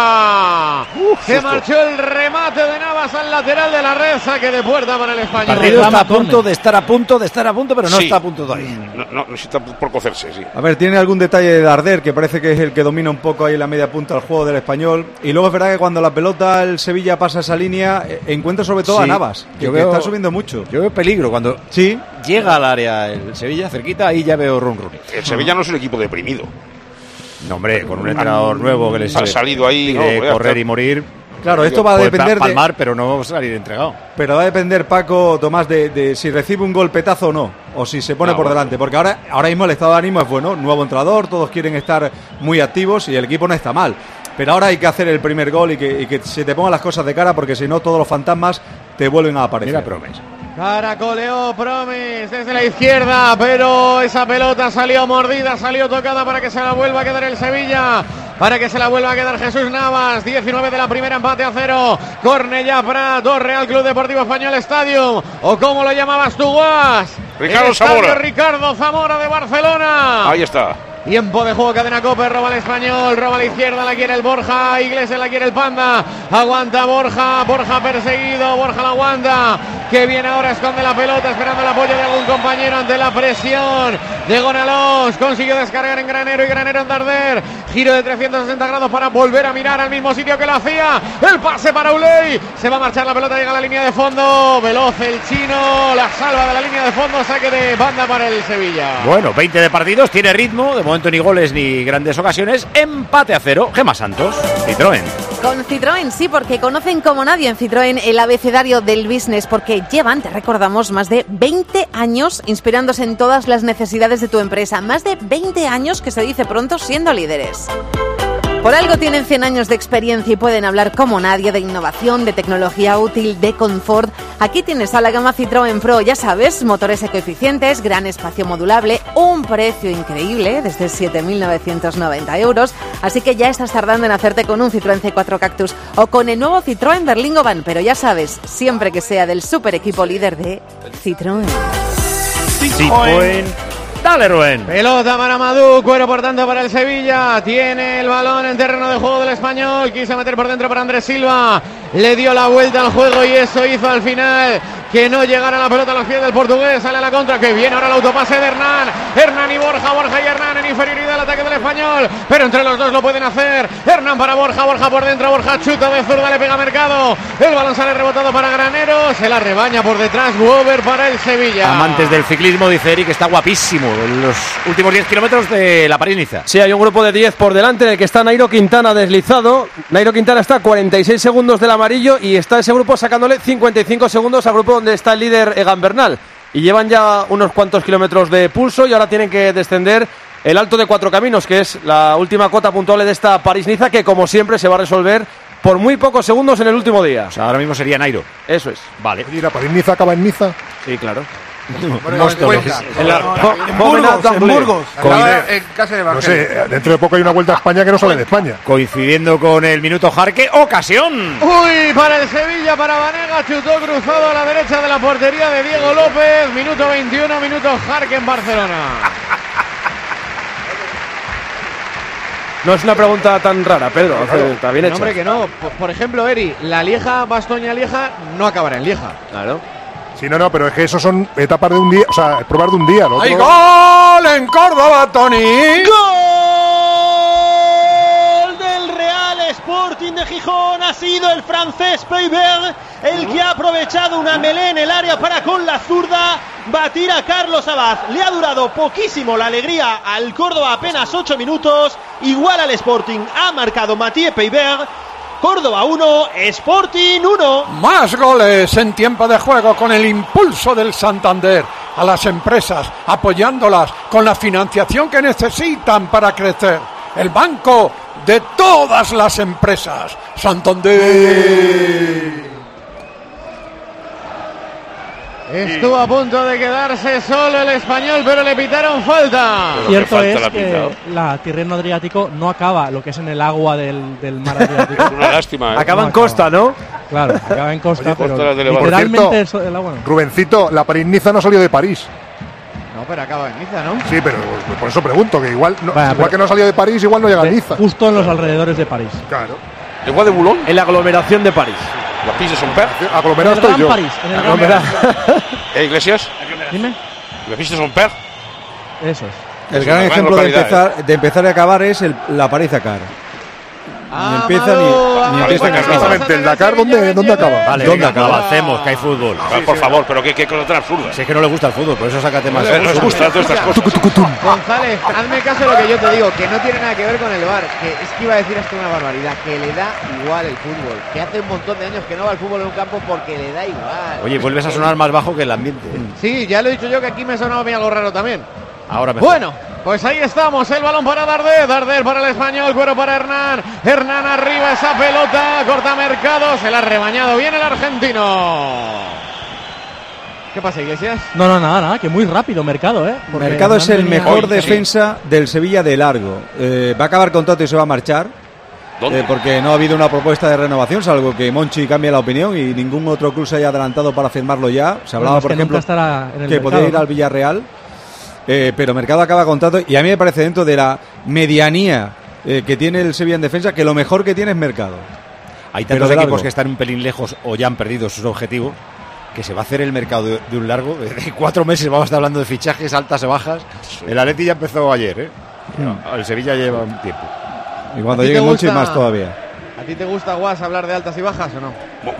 fuera. Se marchó el remate de Navas al lateral de la red, saque de puerta para el Español. El partido está a punto de estar a punto, pero no está a punto todavía. No está por cocerse, sí. A ver, tiene algún detalle de Darder, que parece que es el que domina un poco ahí en la media punta el juego del Español. Y luego es verdad que cuando la pelota el Sevilla pasa esa línea, encuentra sobre todo a Navas, que está subiendo mucho. Yo veo peligro cuando llega al área el Sevilla cerquita, ahí ya veo run. El Sevilla no es un equipo deprimido. No, hombre, con un entrenador nuevo que les ha salido ahí correr y morir. Claro, esto va a depender palmar, pero no salir entregado. Pero va a depender, Paco, Tomás, de si recibe un golpetazo o no, o si se pone por delante, porque ahora mismo el estado de ánimo es bueno, nuevo entrenador, todos quieren estar muy activos y el equipo no está mal. Pero ahora hay que hacer el primer gol y que se te pongan las cosas de cara, porque si no todos los fantasmas te vuelven a aparecer. Mira, Promes. Caracoleó Promes desde la izquierda, pero esa pelota salió mordida, salió tocada para que se la vuelva a quedar el Sevilla, para que se la vuelva a quedar Jesús Navas. 19 de la primera, empate a 0. Cornellà Prat, 2 Real Club Deportivo Español Stadium, o como lo llamabas tú, Guas, Ricardo Zamora. Ricardo Zamora de Barcelona. Ahí está. Tiempo de juego, cadena Cope, roba el Español, roba a la izquierda, la quiere el Borja, Iglesias la quiere el Panda, aguanta Borja perseguido, Borja la aguanta, que viene ahora, esconde la pelota, esperando el apoyo de algún compañero ante la presión de Gonalons, consiguió descargar en Granero y Granero en Darder, giro de 360 grados para volver a mirar al mismo sitio que lo hacía, el pase para Uley, se va a marchar la pelota, llega a la línea de fondo, veloz el chino, la salva de la línea de fondo, saque de banda para el Sevilla. Bueno, 20 de partidos, tiene ritmo, de momento ni goles ni grandes ocasiones, empate a 0, Gemma Santos, Citroën. Con Citroën, sí, porque conocen como nadie en Citroën el abecedario del business, porque llevan, te recordamos, más de 20 años inspirándose en todas las necesidades de tu empresa, más de 20 años que se dice pronto siendo líderes. Por algo tienen 100 años de experiencia y pueden hablar como nadie de innovación, de tecnología útil, de confort. Aquí tienes a la gama Citroën Pro, ya sabes, motores ecoeficientes, gran espacio modulable, un precio increíble, desde 7.990 euros. Así que ya estás tardando en hacerte con un Citroën C4 Cactus o con el nuevo Citroën Berlingo Van, pero ya sabes, siempre que sea del super equipo líder de Citroën. Citroën. Dale, Rubén. Pelota para Madú, cuero por tanto para el Sevilla. Tiene el balón en terreno de juego del Español. Quiso meter por dentro para Andrés Silva. Le dio la vuelta al juego y eso hizo al final que no llegara la pelota a los pies del portugués. Sale a la contra, que viene ahora el autopase de Hernán. Hernán y Borja, Borja y Hernán en inferioridad al ataque del Español. Pero entre los dos lo pueden hacer. Hernán para Borja, Borja por dentro, Borja chuta de zurda, le pega a Mercado. El balón sale rebotado para Granero. Se la rebaña por detrás, Wober para el Sevilla. Amantes del ciclismo, dice Eric, está guapísimo en los últimos 10 kilómetros de la París-Niza. Sí, hay un grupo de 10 por delante en el que está Nairo Quintana deslizado. Nairo Quintana está a 46 segundos del amarillo y está ese grupo sacándole 55 segundos al grupo donde está el líder Egan Bernal. Y llevan ya unos cuantos kilómetros de pulso y ahora tienen que descender el Alto de Cuatro Caminos, que es la última cota puntuable de esta París-Niza, que como siempre se va a resolver por muy pocos segundos en el último día. O sea, ahora mismo sería Nairo. Eso es. Vale. ¿Y la París-Niza acaba en Niza? Sí, claro. En Burgos. En casa de Barcelona. No sé, dentro de poco hay una vuelta a España que no sale de España. Coincidiendo con el minuto Jarque, ocasión. Uy, para el Sevilla, para Vanega, chutó cruzado a la derecha de la portería de Diego López. Minuto 21, minuto Jarque en Barcelona. No es una pregunta tan rara, Pedro. Está bien hecho. Hombre, que no. Por ejemplo, Eri, la Lieja, Bastoña-Lieja no acabará en Lieja. Claro. Sí, no, pero es que esos son etapas de un día, o sea, probar de un día. ¿No? ¡Hay gol en Córdoba, Tony! ¡Gol del Real Sporting de Gijón! Ha sido el francés Peyberg el que ha aprovechado una melé en el área para con la zurda batir a Carlos Abad. Le ha durado poquísimo la alegría al Córdoba, apenas 8 minutos. Igual al Sporting ha marcado Mathieu Peyberg. Córdoba 1, Sporting 1. Más goles en tiempo de juego con el impulso del Santander a las empresas, apoyándolas con la financiación que necesitan para crecer. El banco de todas las empresas. Santander. Estuvo a punto de quedarse solo el español, pero le pitaron falta. Cierto es que la Tirreno Adriático no acaba lo que es en el agua del mar Adriático. Es una lástima, ¿eh? Acaba en costa, ¿no? Claro, acaba en costa, Oye, pero literalmente el agua no. Rubencito, la París-Niza no salió de París. No, pero acaba en Niza, ¿no? Sí, pero por eso pregunto, que igual Vaya, que no salió de París, igual no llega a Niza. Justo en los alrededores de París. Claro. ¿El Bois de Boulogne? En la aglomeración de París. ¿La pista de Son-Père? Aglomerado estoy yo. París, en el Gran Iglesias? Dime. ¿La pista de Son-Père? Eso es. El gran ejemplo de empezar y acabar es la París-Dakar. Ni empieza ni empieza a Exactamente, el Dakar, ¿dónde acaba? Vale, ¿Dónde acaba? Avancemos, que hay fútbol. Por favor, pero qué cosa tan absurda. Si es que no le gusta el fútbol, por eso sácate más. No les gusta todas estas cosas. González, hazme caso de lo que yo te digo, que no tiene nada que ver con el VAR, que es que iba a decir hasta una barbaridad, que le da igual el fútbol, que hace un montón de años que no va al fútbol en un campo porque le da igual. Oye, vuelves a sonar más bajo que el ambiente. Sí, ya lo he dicho yo, que aquí me ha sonado a mí algo raro también. Ahora mejor. Bueno, pues ahí estamos, el balón para Darder para el español, cuero para Hernán arriba esa pelota, corta Mercado, se la ha rebañado bien el argentino. ¿Qué pasa, Iglesias? No, nada, que muy rápido Mercado, ¿eh? Porque Mercado es el mejor defensa del Sevilla de largo. Va a acabar contrato y se va a marchar. Porque no ha habido una propuesta de renovación, salvo que Monchi cambie la opinión y ningún otro club se haya adelantado para firmarlo ya. Se hablaba, por ejemplo, que podía ir al Villarreal. Pero Mercado acaba contrato y a mí me parece, dentro de la medianía que tiene el Sevilla en defensa, que lo mejor que tiene es Mercado. Hay tantos equipos que están un pelín lejos o ya han perdido sus objetivos, que se va a hacer el mercado de un largo. De 4 meses vamos a estar hablando de fichajes, altas y bajas. El Atleti ya empezó ayer, ¿eh? El Sevilla lleva un tiempo. Y cuando llegue Monchi más todavía. ¿A ti te gusta, Guas, hablar de altas y bajas o no?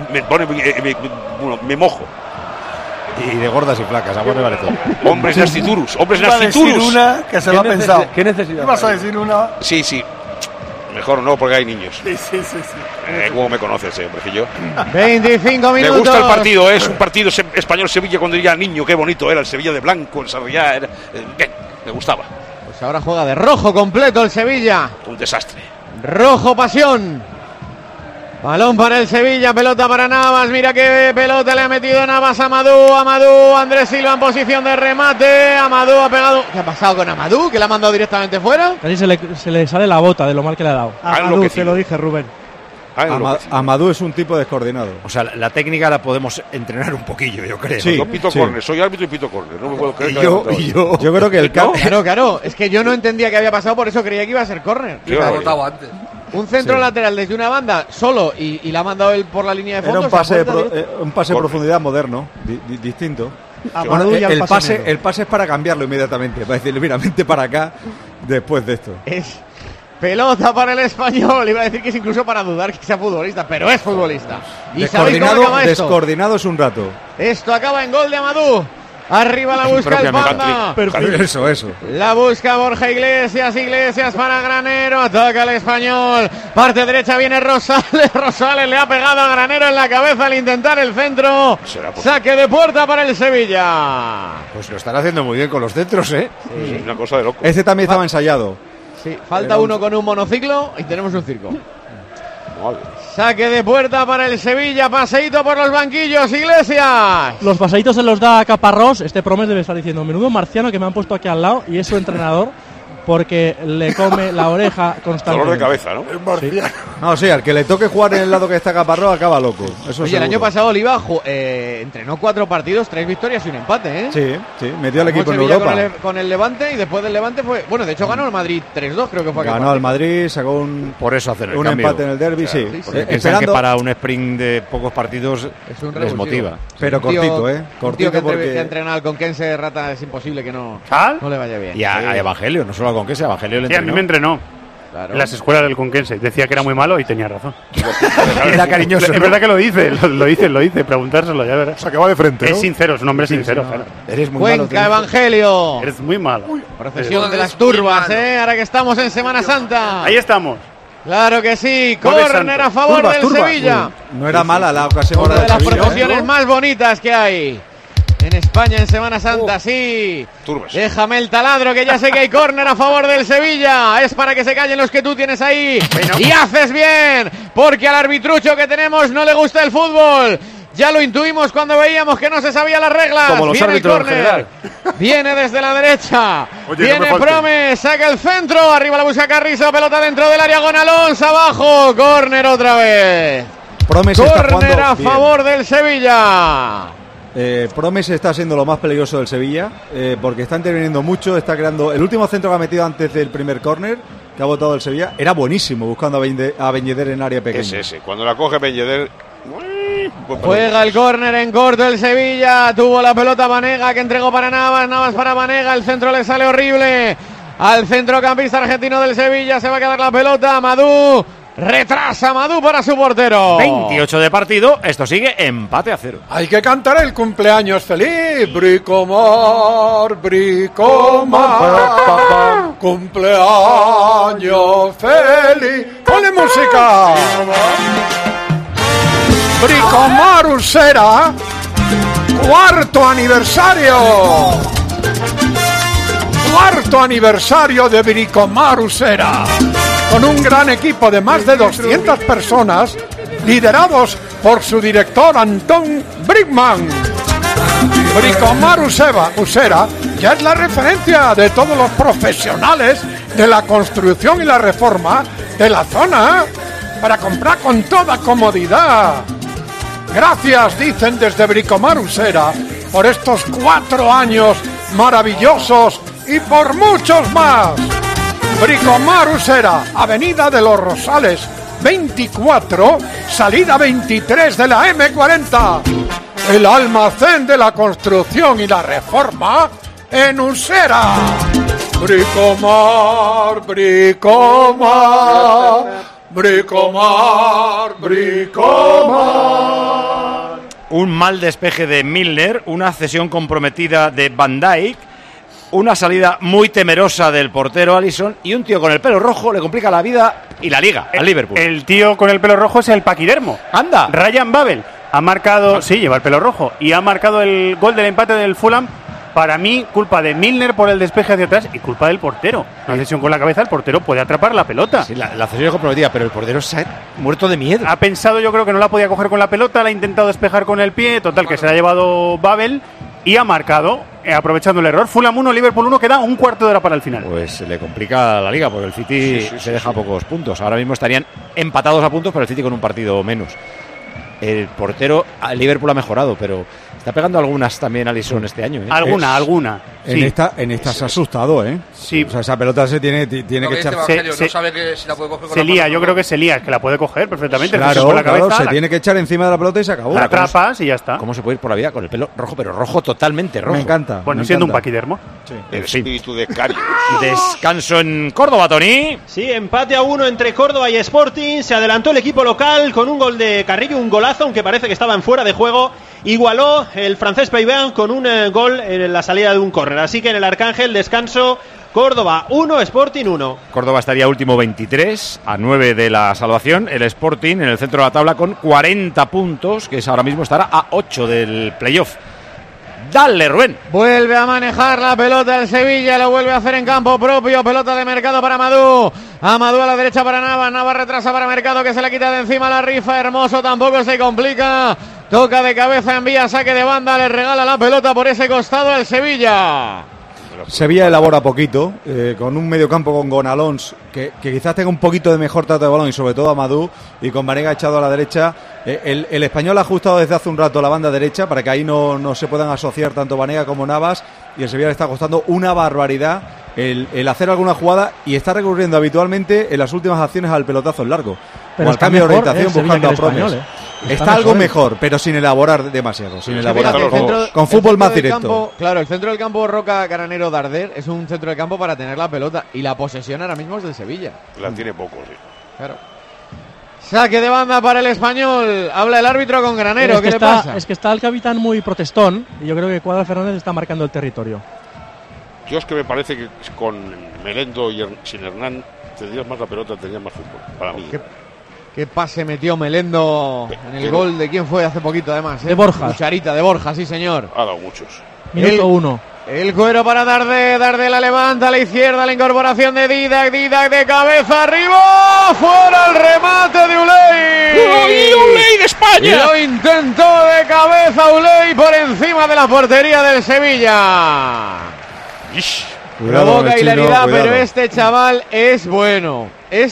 Me mojo. Y de gordas y flacas, a vale todo. Hombres nasciturus, hombres nasciturus. Una que se lo ha pensado. ¿Qué necesidad? ¿Vas a decir una? Sí. Mejor no, porque hay niños. Sí. ¿Cómo me conoces, hombrecillo? 25 minutos. Me gusta el partido, es un partido español-Sevilla cuando diría niño, qué bonito era el Sevilla de blanco, el Sarriá, me gustaba. Pues ahora juega de rojo completo el Sevilla. Un desastre. Rojo pasión. Balón para el Sevilla, pelota para Navas, mira qué pelota le ha metido Navas a Amadou, Andrés Silva en posición de remate, Amadou ha pegado... ¿Qué ha pasado con Amadou? ¿Que le ha mandado directamente fuera? Casi se le sale la bota de lo mal que le ha dado. Amadou, te lo dije, Rubén. Amadou es un tipo descoordinado. O sea, la técnica la podemos entrenar un poquillo, yo creo. Sí, yo pito córner, soy árbitro y pito córner. No me puedo creer yo creo que el Claro, es que yo no entendía qué había pasado, por eso creía que iba a ser córner. Yo me ha votado antes. Un centro lateral desde una banda solo y la ha mandado él por la línea de fondo. Era un pase de profundidad moderno, distinto. Bueno, el pase es para cambiarlo inmediatamente, para decirle, mira, vente para acá después de esto. Es pelota para el español, iba a decir que es incluso para dudar que sea futbolista, pero es futbolista. ¿Y descoordinado es un rato. Esto acaba en gol de Amadou. Arriba la busca el Panda. Eso. La busca Borja Iglesias para Granero. Ataca el español. Parte derecha viene Rosales le ha pegado a Granero en la cabeza al intentar el centro. Saque de puerta para el Sevilla. Pues lo están haciendo muy bien con los centros, ¿eh? Sí. Una cosa de loco. Este también estaba ensayado. Sí, falta uno con un monociclo y tenemos un circo. Saque de puerta para el Sevilla, paseíto por los banquillos, Iglesias. Los paseitos se los da a Caparrós. Este Promes debe estar diciendo, menudo marciano que me han puesto aquí al lado, y es su entrenador, porque le come la oreja constantemente. Dolor de cabeza, ¿no? Es marciano. No, sí, al que le toque jugar en el lado que está Caparrós acaba loco. Eso Oye, el año pasado Oliva entrenó 4 partidos, 3 victorias y un empate, ¿eh? Sí, metió al equipo en Europa. Con el Levante, y después del Levante fue... Bueno, de hecho ganó el Madrid 3-2, creo que fue. Ganó el Madrid, sacó un empate en el derbi, sí. Esperando que para un sprint de pocos partidos les motiva. Pero cortito, ¿eh? Cortito que ha entrenado al Conquense, Rata, es imposible que no le vaya bien. Y a Evangelio, no solo a Conquense, Evangelio le entrenó. Sí, a mí me entrenó. Claro. En las escuelas del Conquense. Decía que era muy malo y tenía razón. Era cariñoso. Es verdad que lo dice. Preguntárselo, ya verás. O sea, que va de frente, ¿no? Es sincero, es un hombre sincero. Claro. Eres muy malo. Cuenca, Evangelio. Eres muy malo. Procesión de las turbas, ahora que estamos en Semana Santa. Ahí estamos. Claro que sí. Córner a favor del Sevilla. No era mala la ocasión. Una de las procesiones más bonitas que hay en España en Semana Santa, sí. Turbas. Déjame el taladro, que ya sé que hay córner a favor del Sevilla. Es para que se callen los que tú tienes ahí. Bueno. Y haces bien, porque al arbitrucho que tenemos no le gusta el fútbol. Ya lo intuimos cuando veíamos que no se sabía las reglas. Como los viene árbitros el en general. Viene desde la derecha. Oye, viene no me Promes, saca el centro. Arriba la busca Carrizo, pelota dentro del área con Alonso. Abajo, córner otra vez. Promes está Córner jugando a bien. favor del Sevilla. Promes está siendo lo más peligroso del Sevilla, porque está interviniendo mucho, está creando... El último centro que ha metido antes del primer córner, que ha votado el Sevilla, era buenísimo, buscando a Ben Yedder en área pequeña. Es ese, cuando la coge Ben Yedder... Juega el córner en corto el Sevilla. Tuvo la pelota Vanega, que entregó para Navas. Navas para Vanega, el centro le sale horrible al centrocampista argentino del Sevilla. Se va a quedar la pelota Madú. Retrasa Madú para su portero. 28 de partido, esto sigue empate a 0. Hay que cantar el cumpleaños feliz. Bricomar, Bricomar, cumpleaños feliz. ¡Ponle música! Bricomar Usera, cuarto aniversario. Cuarto aniversario de Bricomar Usera, con un gran equipo de más de 200 personas, liderados por su director Antón Brickman. Bricomar Usera ya es la referencia de todos los profesionales de la construcción y la reforma de la zona, para comprar con toda comodidad. Gracias, dicen desde Bricomar Usera, por estos 4 años maravillosos y por muchos más. Bricomar Usera, Avenida de los Rosales 24, salida 23 de la M40. El almacén de la construcción y la reforma en Usera. Bricomar, Bricomar, Bricomar, Bricomar. Un mal despeje de Milner, una cesión comprometida de Van Dijk, una salida muy temerosa del portero Alisson y un tío con el pelo rojo le complica la vida y la liga al Liverpool. El tío con el pelo rojo es el paquidermo. ¡Anda! Ryan Babel ha marcado, sí, lleva el pelo rojo, y ha marcado el gol del empate del Fulham. Para mí, culpa de Milner por el despeje hacia atrás y culpa del portero. Una cesión con la cabeza, el portero puede atrapar la pelota. Sí, la cesión es comprometida, pero el portero se ha muerto de miedo. Ha pensado, yo creo que no la podía coger con la pelota, la ha intentado despejar con el pie, total que se la ha llevado Babel y ha marcado, aprovechando el error. Fulham 1, Liverpool 1, queda un cuarto de hora para el final. Pues se le complica la liga, porque el City se deja pocos puntos. Ahora mismo estarían empatados a puntos, pero el City con un partido menos. El portero, el Liverpool ha mejorado, pero está pegando algunas también Alisson este año. Alguna. En esta se ha asustado, ¿eh? Sí. O sea, esa pelota se tiene que echar. No sabe que si la puede coger con Se la lía, mano, yo creo que se lía, es que la puede coger perfectamente. Claro, con la cabeza, se tiene que echar encima de la pelota y se acabó. La atrapas y ya está. ¿Cómo se puede ir por la vida con el pelo rojo, pero rojo totalmente rojo? Me encanta. Bueno, me siendo encanta. un paquidermo. Sí. El espíritu de Carius. Descanso en Córdoba, Tony. Sí, empate a 1 entre Córdoba y Sporting. Se adelantó el equipo local con un gol de Carrillo, un golazo, aunque parece que estaban fuera de juego. Igualó el francés Payván con un gol en la salida de un córner. Así que en el Arcángel, descanso, Córdoba 1, Sporting 1. Córdoba estaría último 23, a 9 de la salvación. El Sporting en el centro de la tabla con 40 puntos, que es ahora mismo estará a 8 del playoff. Dale, Rubén. Vuelve a manejar la pelota el Sevilla, lo vuelve a hacer en campo propio. Pelota de Mercado para Amadou. Amadou a la derecha para Navas. Navas retrasa para Mercado, que se le quita de encima la rifa. Hermoso tampoco se complica. Toca de cabeza, envía saque de banda. Le regala la pelota por ese costado al Sevilla. Sevilla elabora poquito, con un mediocampo con Gonalons, que quizás tenga un poquito de mejor trato de balón, y sobre todo Amadou, y con Vanega echado a la derecha. El español ha ajustado desde hace un rato la banda derecha para que ahí no se puedan asociar tanto Vanega como Navas, y el Sevilla le está costando una barbaridad el hacer alguna jugada, y está recurriendo habitualmente en las últimas acciones al pelotazo en largo, pero o al cambio de orientación buscando a Promes. Promes. Está algo mejor, pero sin elaborar demasiado, sin elaborar, con fútbol más directo. Campo, claro, el centro del campo Roca Granero Darder es un centro del campo para tener la pelota, y la posesión ahora mismo es del Sevilla. La tiene poco, sí. Claro. Saque de banda para el Español. Habla el árbitro con Granero. ¿Qué le pasa? Es que está el capitán muy protestón, y yo creo que Cuadra Fernández está marcando el territorio. Yo es que me parece que con Melendo y sin Hernán tendrías más la pelota, tendrías más fútbol, para mí. ¿Qué pase metió Melendo en el gol de quién fue hace poquito, además? De Borja. Cucharita de Borja, sí señor. Ha dado muchos. Minuto 1. El cuero para Darde la levanta a la izquierda, la incorporación de Didac de cabeza arriba, fuera el remate de Uley. Uley de España. Lo intentó de cabeza Uley por encima de la portería del Sevilla. Provoca hilaridad, pero este chaval es bueno.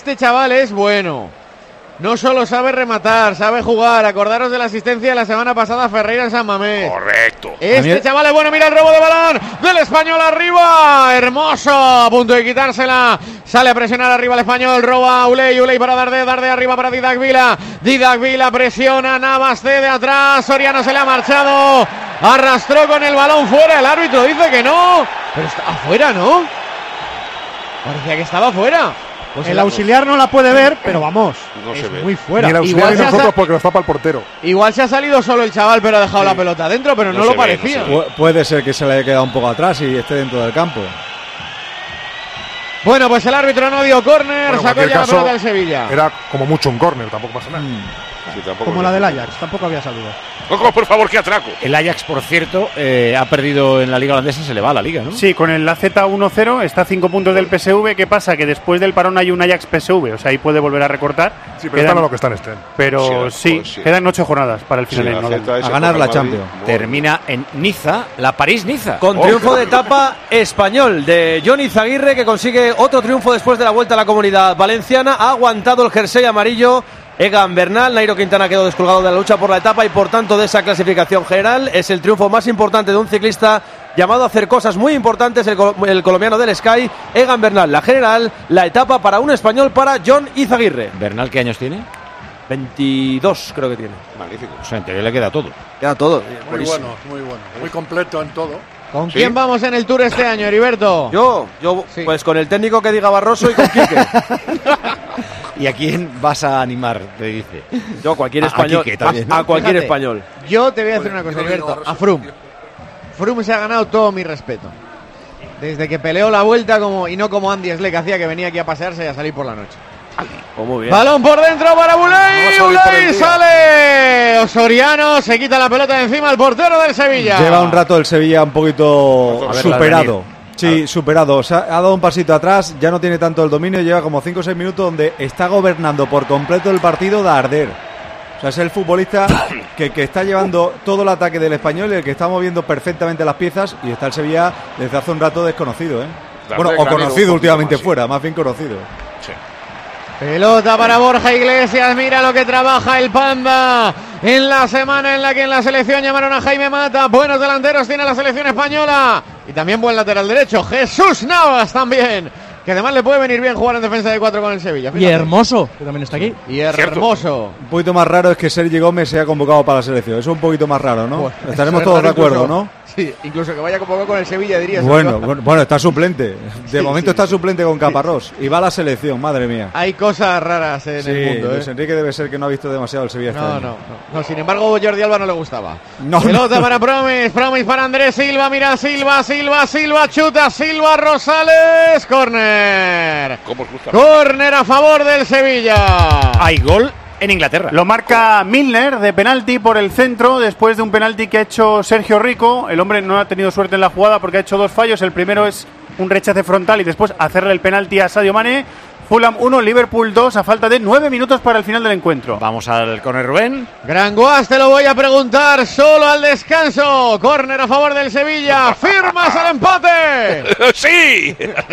No solo sabe rematar, sabe jugar. Acordaros de la asistencia de la semana pasada a Ferreira en San Mamés. Correcto. Este chaval es bueno, mira el robo de balón del español arriba. Hermoso, a punto de quitársela. Sale a presionar arriba el español, roba a Uley para Darde arriba para Didac Vila presiona, Navas cede atrás. Soriano se le ha marchado. Arrastró con el balón fuera. El árbitro dice que no. Pero está afuera, ¿no? Parecía que estaba afuera. Pues el auxiliar no la puede ver, pero vamos, no es se ve. muy fuera. Ni el auxiliar ni nosotros porque nos tapa el portero. Igual se ha salido solo el chaval, pero ha dejado la pelota dentro, pero no lo parecía. Puede ser que se le haya quedado un poco atrás y esté dentro del campo. Bueno, pues el árbitro no dio córner, sacó ya la pelota del Sevilla. Era como mucho un córner, tampoco pasa nada. Sí, tampoco como la del Ajax, tampoco había salido. Coco, por favor, qué atraco. El Ajax, por cierto, ha perdido en la Liga Holandesa, se le va a la Liga, ¿no? Sí, con el AZ 1-0 está a 5 puntos del PSV. ¿Qué pasa? Que después del parón hay un Ajax PSV, o sea, ahí puede volver a recortar. Sí, pero están a lo que están este. Pero sí, quedan 8 jornadas para el final. A ganar la Champions. Termina en Niza, la París-Niza. Con triunfo de etapa español de Jon Izaguirre, que consigue otro triunfo después de la vuelta a la Comunidad Valenciana. Ha aguantado el jersey amarillo Egan Bernal. Nairo Quintana quedó descolgado de la lucha por la etapa y por tanto de esa clasificación general. Es el triunfo más importante de un ciclista llamado a hacer cosas muy importantes, el colombiano del Sky, Egan Bernal. La general, la etapa para un español, para Jon Izaguirre. ¿Bernal qué años tiene? 22 creo que tiene. Magnífico. O sea, en teoría le queda todo. Queda todo. Muy bueno, muy completo en todo. ¿Con quién vamos en el Tour este año, Heriberto? Yo sí. Pues con el técnico que diga Barroso y con Quique. ¿Y a quién vas a animar? Te dice. Yo, cualquier español. A cualquier español. Yo te voy a decir una cosa, Heriberto. A Froome. Froome se ha ganado todo mi respeto. Desde que peleó la vuelta y no como Andy Slade, que hacía que venía aquí a pasearse y a salir por la noche. Oh, muy bien. Balón por dentro para Uley. Uley sale. Soriano se quita la pelota de encima, el portero del Sevilla. Lleva un rato el Sevilla un poquito superado. Sí, superado. O sea, ha dado un pasito atrás, ya no tiene tanto el dominio, lleva como 5 o 6 minutos donde está gobernando por completo el partido de arder. O sea, es el futbolista que está llevando todo el ataque del español y el que está moviendo perfectamente las piezas, y está el Sevilla desde hace un rato desconocido, ¿eh? Bueno, o conocido últimamente fuera, más bien conocido. Sí. Pelota para Borja Iglesias, mira lo que trabaja el Panda en la semana en la que en la selección llamaron a Jaime Mata. Buenos delanteros tiene la selección española y también buen lateral derecho, Jesús Navas también, que además le puede venir bien jugar en defensa de 4 con el Sevilla. Fíjate. Y Hermoso, que también está aquí. Y Hermoso. Un poquito más raro es que Sergi Gómez sea convocado para la selección. Eso es un poquito más raro, ¿no? Bueno, estaremos todos de acuerdo, ¿no? Sí, incluso que vaya convocado con el Sevilla, dirías. Bueno, está suplente. De momento está suplente con Caparrós. Y va a la selección, madre mía. Hay cosas raras en el mundo, ¿eh? Luis Enrique debe ser que no ha visto demasiado el Sevilla este año. No, sin embargo, Jordi Alba no le gustaba. No, pelota para Promes para Andrés Silva, mira Silva, chuta Silva, Rosales, córner. Córner a favor del Sevilla. Hay gol en Inglaterra. Lo marca Milner de penalti por el centro, después de un penalti que ha hecho Sergio Rico. El hombre no ha tenido suerte en la jugada porque ha hecho 2 fallos. El primero es un rechace frontal y después hacerle el penalti a Sadio Mané. Fulham 1, Liverpool 2, a falta de 9 minutos para el final del encuentro. Vamos al córner, Rubén. Granguas, te lo voy a preguntar solo al descanso. Córner a favor del Sevilla. ¿Firmas el empate? ¡Sí!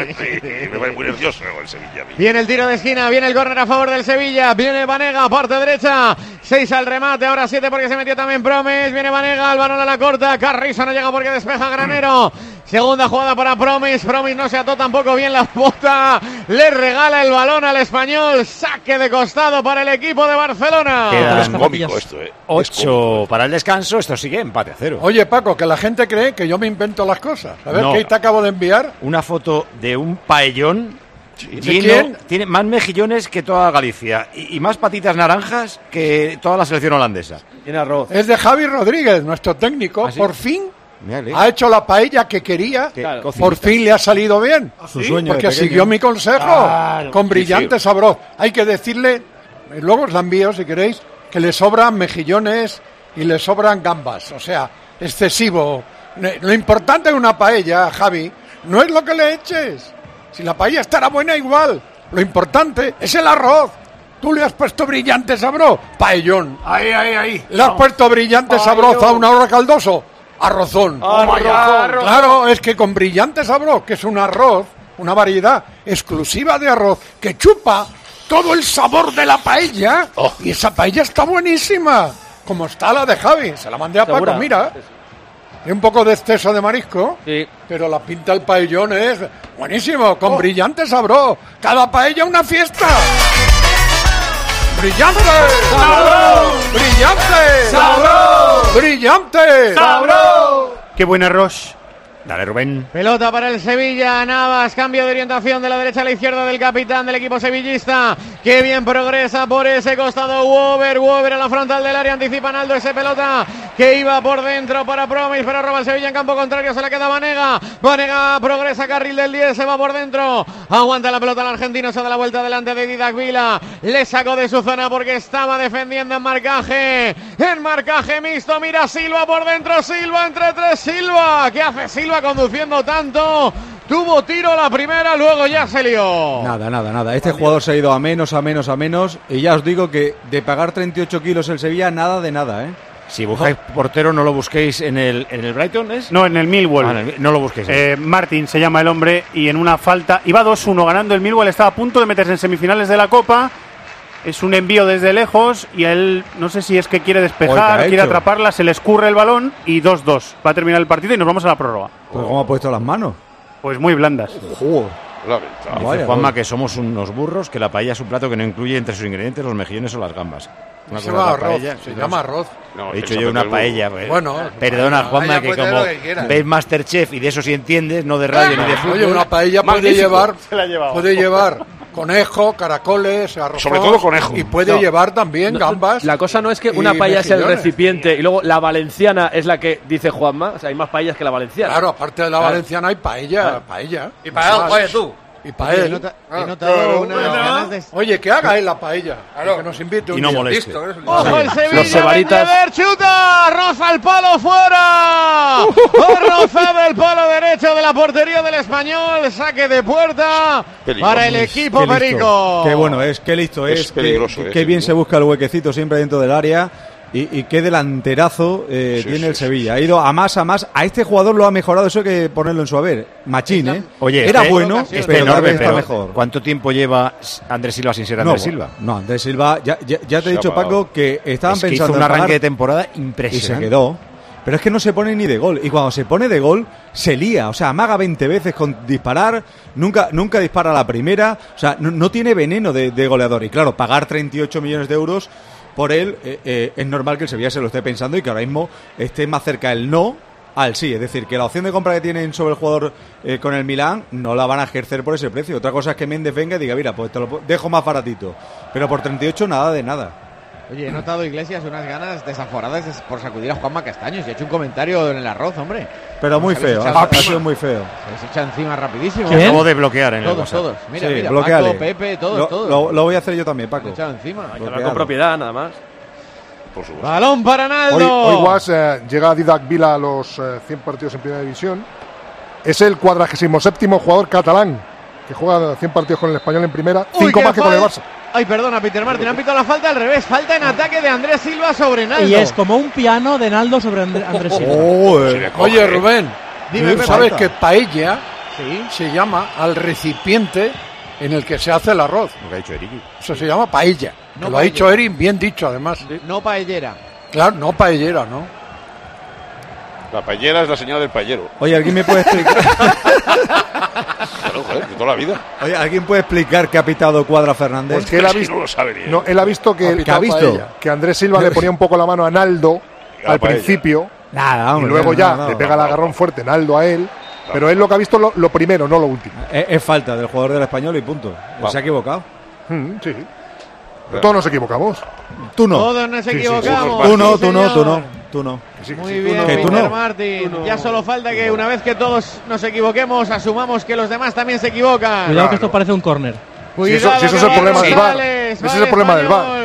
Me pone muy nervioso el Sevilla. Viene el tiro de esquina, viene el córner a favor del Sevilla. Viene Banega, parte derecha. 6 al remate, ahora 7 porque se metió también Promes. Viene Banega, el balón a la corta. Carrizo no llega porque despeja Granero. Segunda jugada para Promes. Promes no se ató tampoco bien la bota. Le regala el balón al español. Saque de costado para el equipo de Barcelona. Quedan cómico esto, 8 para el descanso. Esto sigue empate a 0. Oye, Paco, que la gente cree que yo me invento las cosas. A ver, no. ¿qué te acabo de enviar? Una foto de un paellón. ¿De quién? Tiene más mejillones que toda Galicia y más patitas naranjas que toda la selección holandesa. Tiene arroz. Es de Javi Rodríguez, nuestro técnico. ¿Ah, sí? Por fin Mírale. ha hecho la paella que quería. Claro. Por fin le ha salido bien. Su sueño porque de pequeño. siguió mi consejo. Claro. Con brillante sabor. Hay que decirle, luego os la envío si queréis, que le sobran mejillones y le sobran gambas. O sea, excesivo Lo importante en una paella, Javi, no es lo que le eches. Si la paella estará buena igual. Lo importante es el arroz. Tú le has puesto brillante sabroz, paellón. Ahí. Le has puesto brillante sabroz a un arroz caldoso, arrozón. Claro, es que con brillante sabroz, que es un arroz, una variedad exclusiva de arroz, que chupa todo el sabor de la paella. Y esa paella está buenísima. Como está la de Javi. Se la mandé a Paco, ¿Segura? mira. Hay un poco de exceso de marisco, Sí. pero la pinta del paellón es buenísimo, con brillante sabroz. Cada paella una fiesta. ¡Brillante! ¡Sabroz! ¡Brillante! ¡Sabroz! ¡Brillante! ¡Sabroz! Qué buen arroz. Dale, Rubén. Pelota para el Sevilla, Navas, cambio de orientación de la derecha a la izquierda del capitán del equipo sevillista. Qué bien progresa por ese costado Wober a la frontal del área, anticipa Naldo ese pelota que iba por dentro para Promis, pero roba el Sevilla en campo contrario, se la queda Vanega progresa, carril del 10, se va por dentro, aguanta la pelota el argentino, se da la vuelta delante de Didac Vila, le sacó de su zona porque estaba defendiendo en marcaje mixto, mira Silva por dentro, Silva entre tres, Silva, ¿qué hace Silva conduciendo tanto? Tuvo tiro la primera, luego ya se lió. Nada. Este jugador se ha ido a menos. Y ya os digo que de pagar 38 kilos el Sevilla, nada de nada, ¿eh? Si buscáis portero, no lo busquéis en el Brighton, ¿es? No, en el Millwall. No lo busquéis. Martin se llama el hombre y en una falta iba 2-1 ganando el Millwall, estaba a punto de meterse en semifinales de la Copa. Es un envío desde lejos y a él no sé si es que quiere despejar, quiere atraparla, se le escurre el balón y 2-2. Va a terminar el partido y nos vamos a la prórroga. Pues ¿cómo ha puesto las manos? Pues muy blandas. Dice Juanma que somos unos burros, que la paella es un plato que no incluye entre sus ingredientes los mejillones o las gambas. Una Se cosa es llama la arroz, paella, se y llama dos- arroz. He dicho yo una paella. Pues. Bueno, Perdona, Juanma, paella que puede ser como lo que quiera. ves Masterchef y de eso sí entiendes, no de radio ni de fútbol. Oye, una paella Magnífico. puede llevar conejo, caracoles, arroz. Sobre todo conejo. Y puede llevar también gambas. La cosa no es que una y paella es el mejillones. recipiente y luego la valenciana es la que dice Juanma. O sea, hay más paellas que la valenciana. Claro, aparte de la Claro. valenciana hay paella. Claro. Paella. Y para él, oye tú. Y para él. He notado unas ganas de... Oye, que haga él la paella. Que nos invite un Y no día. moleste. ¡Ojo el Los Sevilla! sevaritas. Bendever, chuta, roza el palo fuera. Ha rozado el palo derecho de la portería del Español. Saque de puerta para el equipo Qué listo. Perico. Qué bueno es, qué listo es. peligroso, Qué bien se busca el huequecito siempre dentro del área. Y qué delanterazo tiene el Sevilla. Ha ido a más. A este jugador lo ha mejorado, eso hay que ponerlo en su haber. Machín, ¿eh? Oye, era bueno, es pero cada enorme, vez está pero mejor. ¿cuánto tiempo lleva Andrés Silva sin ser Andrés Silva? No, Andrés Silva, ya te he Se dicho, ha apagado. Paco, que estaban Es que pensando hizo un en pagar arranque de temporada y se impresionante. quedó. Pero es que no se pone ni de gol. Y cuando se pone de gol, se lía. O sea, amaga 20 veces con disparar. Nunca dispara la primera. O sea, no tiene veneno de goleador. Y claro, pagar 38 millones de euros por él, es normal que el Sevilla se lo esté pensando y que ahora mismo esté más cerca el no al sí. Es decir, que la opción de compra que tienen sobre el jugador con el Milán no la van a ejercer por ese precio. Otra cosa es que Méndez venga y diga, mira, pues te lo dejo más baratito. Pero por 38 nada de nada. Oye, he notado, Iglesias, unas ganas desaforadas por sacudir a Juanma Castaños. Y ha hecho un comentario en el arroz, hombre. Pero muy Nos habéis feo, echado ha sido muy feo. Se les echa encima rapidísimo. ¿Quién? Acabo de bloquear en el todos, WhatsApp. todos. Mira, Sí, mira, bloqueale. Paco, Pepe, todos, todos. Lo voy a hacer yo también, Paco. Se echado encima. Hay que hablar con propiedad, nada más. Balón para Naldo. Hoy Guas llega Didac Vila a los 100 partidos en Primera División. Es el 47º jugador catalán que juega 100 partidos con el Español en Primera, 5 más que con el Barça. Ay, perdona, Peter Martin, han pitado la falta al revés. Falta en ataque de Andrés Silva sobre Naldo. Y es como un piano de Naldo sobre Andrés Silva. Oye, Rubén, Dime, ¿tú sabes Pepe. que paella Sí. se llama al recipiente en el que se hace el arroz? Lo que ha dicho Eriki. Eso se llama paella. No Que lo ha dicho paellera. Erin, bien dicho además. No paellera. Claro, no paellera, ¿no? La paellera es la señora del paellero. Oye, ¿alguien me puede explicar? Claro, joder, de toda la vida. Oye, ¿alguien puede explicar qué ha pitado Cuadra Fernández? Pues que él ha Es que visto, no lo sabe ni él. no, él ha visto que, ¿Qué ha visto? que Andrés Silva le ponía un poco la mano a Naldo La al paella. principio. Nada, Y hombre, luego no, ya no, le pega el agarrón fuerte Naldo a él. Pero él lo que ha visto lo primero, no lo último. Es falta del jugador del Español y punto. Vamos. Se ha equivocado. Sí. Pero todos nos equivocamos. Tú no. Todos nos Sí, sí, equivocamos. Tú no, Sí, tú no, señor. tú no, tú no. Muy bien, Que tú Peter no. Martin. Ya solo falta que una vez que todos nos equivoquemos, asumamos que los demás también se equivocan. Cuidado que esto parece un córner. Si eso es el problema del VAR. Ese es el problema del VAR.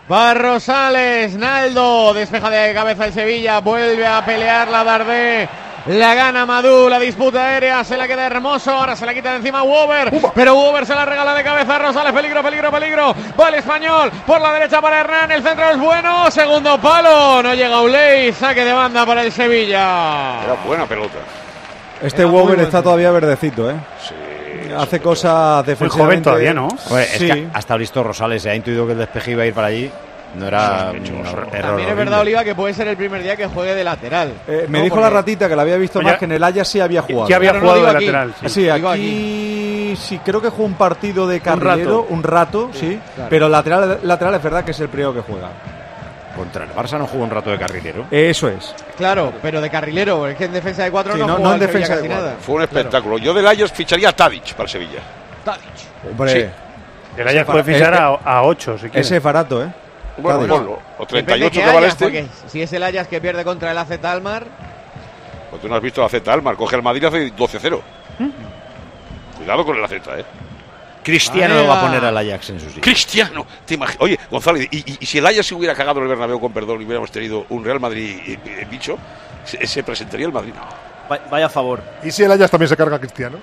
Barrosales, Naldo, despeja de cabeza el Sevilla, vuelve a pelear la Dardé La gana Madú, la disputa aérea se la queda Hermoso, ahora se la quita de encima Wober, pero Wober se la regala de cabeza a Rosales, peligro, va el español, por la derecha para Hernán, el centro es bueno, segundo palo, no llega Uley, saque de banda para el Sevilla. Era buena pelota. Este Wober está todavía verdecito, ¿eh? Sí. Hace cosas defensivamente. Muy joven todavía, ¿no? Hombre, es que hasta listo Rosales se ha intuido que el despeje iba a ir para allí. No era un error. También es verdad, Oliva, que puede ser el primer día que juegue de lateral. Me dijo la ratita que la había visto más que en el Ajax sí había jugado. Ya había jugado de lateral. Sí, aquí sí, creo que jugó un partido de carrilero, un rato, sí. Claro. Pero lateral es verdad que es el primero que juega. Contra el Barça no jugó un rato de carrilero. Eso es. Claro, pero de carrilero, es que en defensa de 4 no en defensa de 4. Fue un espectáculo. Yo del Ajax ficharía a Tadic para el Sevilla. Tadic. Sí. El Ajax puede fichar a 8 si quiere. Ese es barato, ¿eh? Bueno, ponlo. O 38 que vale este. Porque si es el Ajax que pierde contra el AZ Alkmaar. Pues tú no has visto el AZ Alkmaar. Coge el Madrid y hace 12-0. Cuidado con el AZ, ¿eh? Cristiano lo va a poner al Ajax en su sitio. Cristiano, te imaginas. Oye, González, y si el Ajax se hubiera cagado en el Bernabéu, con perdón, y hubiéramos tenido un Real Madrid bicho, ¿se presentaría el Madrid? No. Vaya favor. ¿Y si el Ajax también se carga a Cristiano?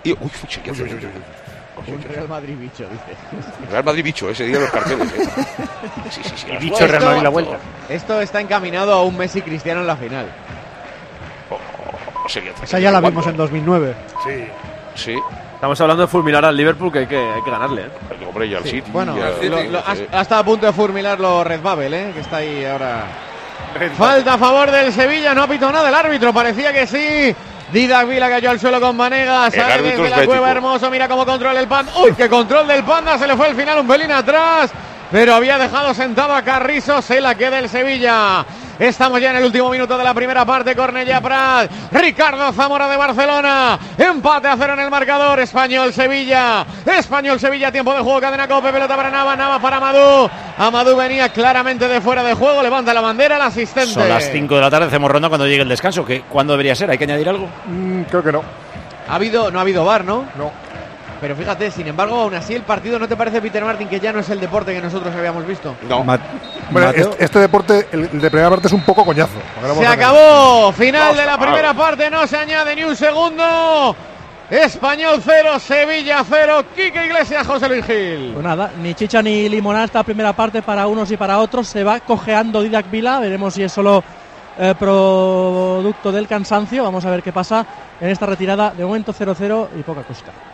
Un Real Madrid bicho, dice. Real Madrid bicho, ese día los carteles. Sí. Y bicho Real Madrid la vuelta. Esto está encaminado a un Messi Cristiano en la final. Esa ya la vimos en 2009. Sí. Estamos hablando de fulminar al Liverpool, que hay que ganarle, ¿eh? Pero, hombre, y al City. Bueno, ha estado a punto de fulminarlo Red Babel, que está ahí ahora. Falta a favor del Sevilla, no ha pitado nada el árbitro, parecía que sí. Didac Vila cayó al suelo con Vanegas, sale desde la cueva Hermoso, mira cómo controla el Panda. ¡Uy, qué control del Panda! Se le fue al final un pelín atrás, pero había dejado sentado a Carrizo, se la queda el Sevilla. Estamos ya en el último minuto de la primera parte. Cornellà Prat, Ricardo Zamora de Barcelona, empate a 0 en el marcador. Español-Sevilla, tiempo de juego, cadena Cope, pelota para Nava para Amadou. Amadou venía claramente de fuera de juego, levanta la bandera el asistente. Son las 5 de la tarde, hacemos ronda cuando llegue el descanso. ¿Cuándo debería ser? ¿Hay que añadir algo? Creo que no. No ha habido VAR, ¿no? No. Pero fíjate, sin embargo, aún así el partido, ¿no te parece, Peter Martin, que ya no es el deporte que nosotros habíamos visto? No. Bueno, este deporte, el de primera parte, es un poco coñazo. Se acabó. Final de la primera parte, no se añade ni un segundo. Español 0, Sevilla 0. Quique Iglesias, José Luis Gil. Pues nada, ni chicha ni limonada esta primera parte para unos y para otros. Se va cojeando Didac Vila. Veremos si es solo producto del cansancio. Vamos a ver qué pasa en esta retirada. De momento 0-0 y poca cosa.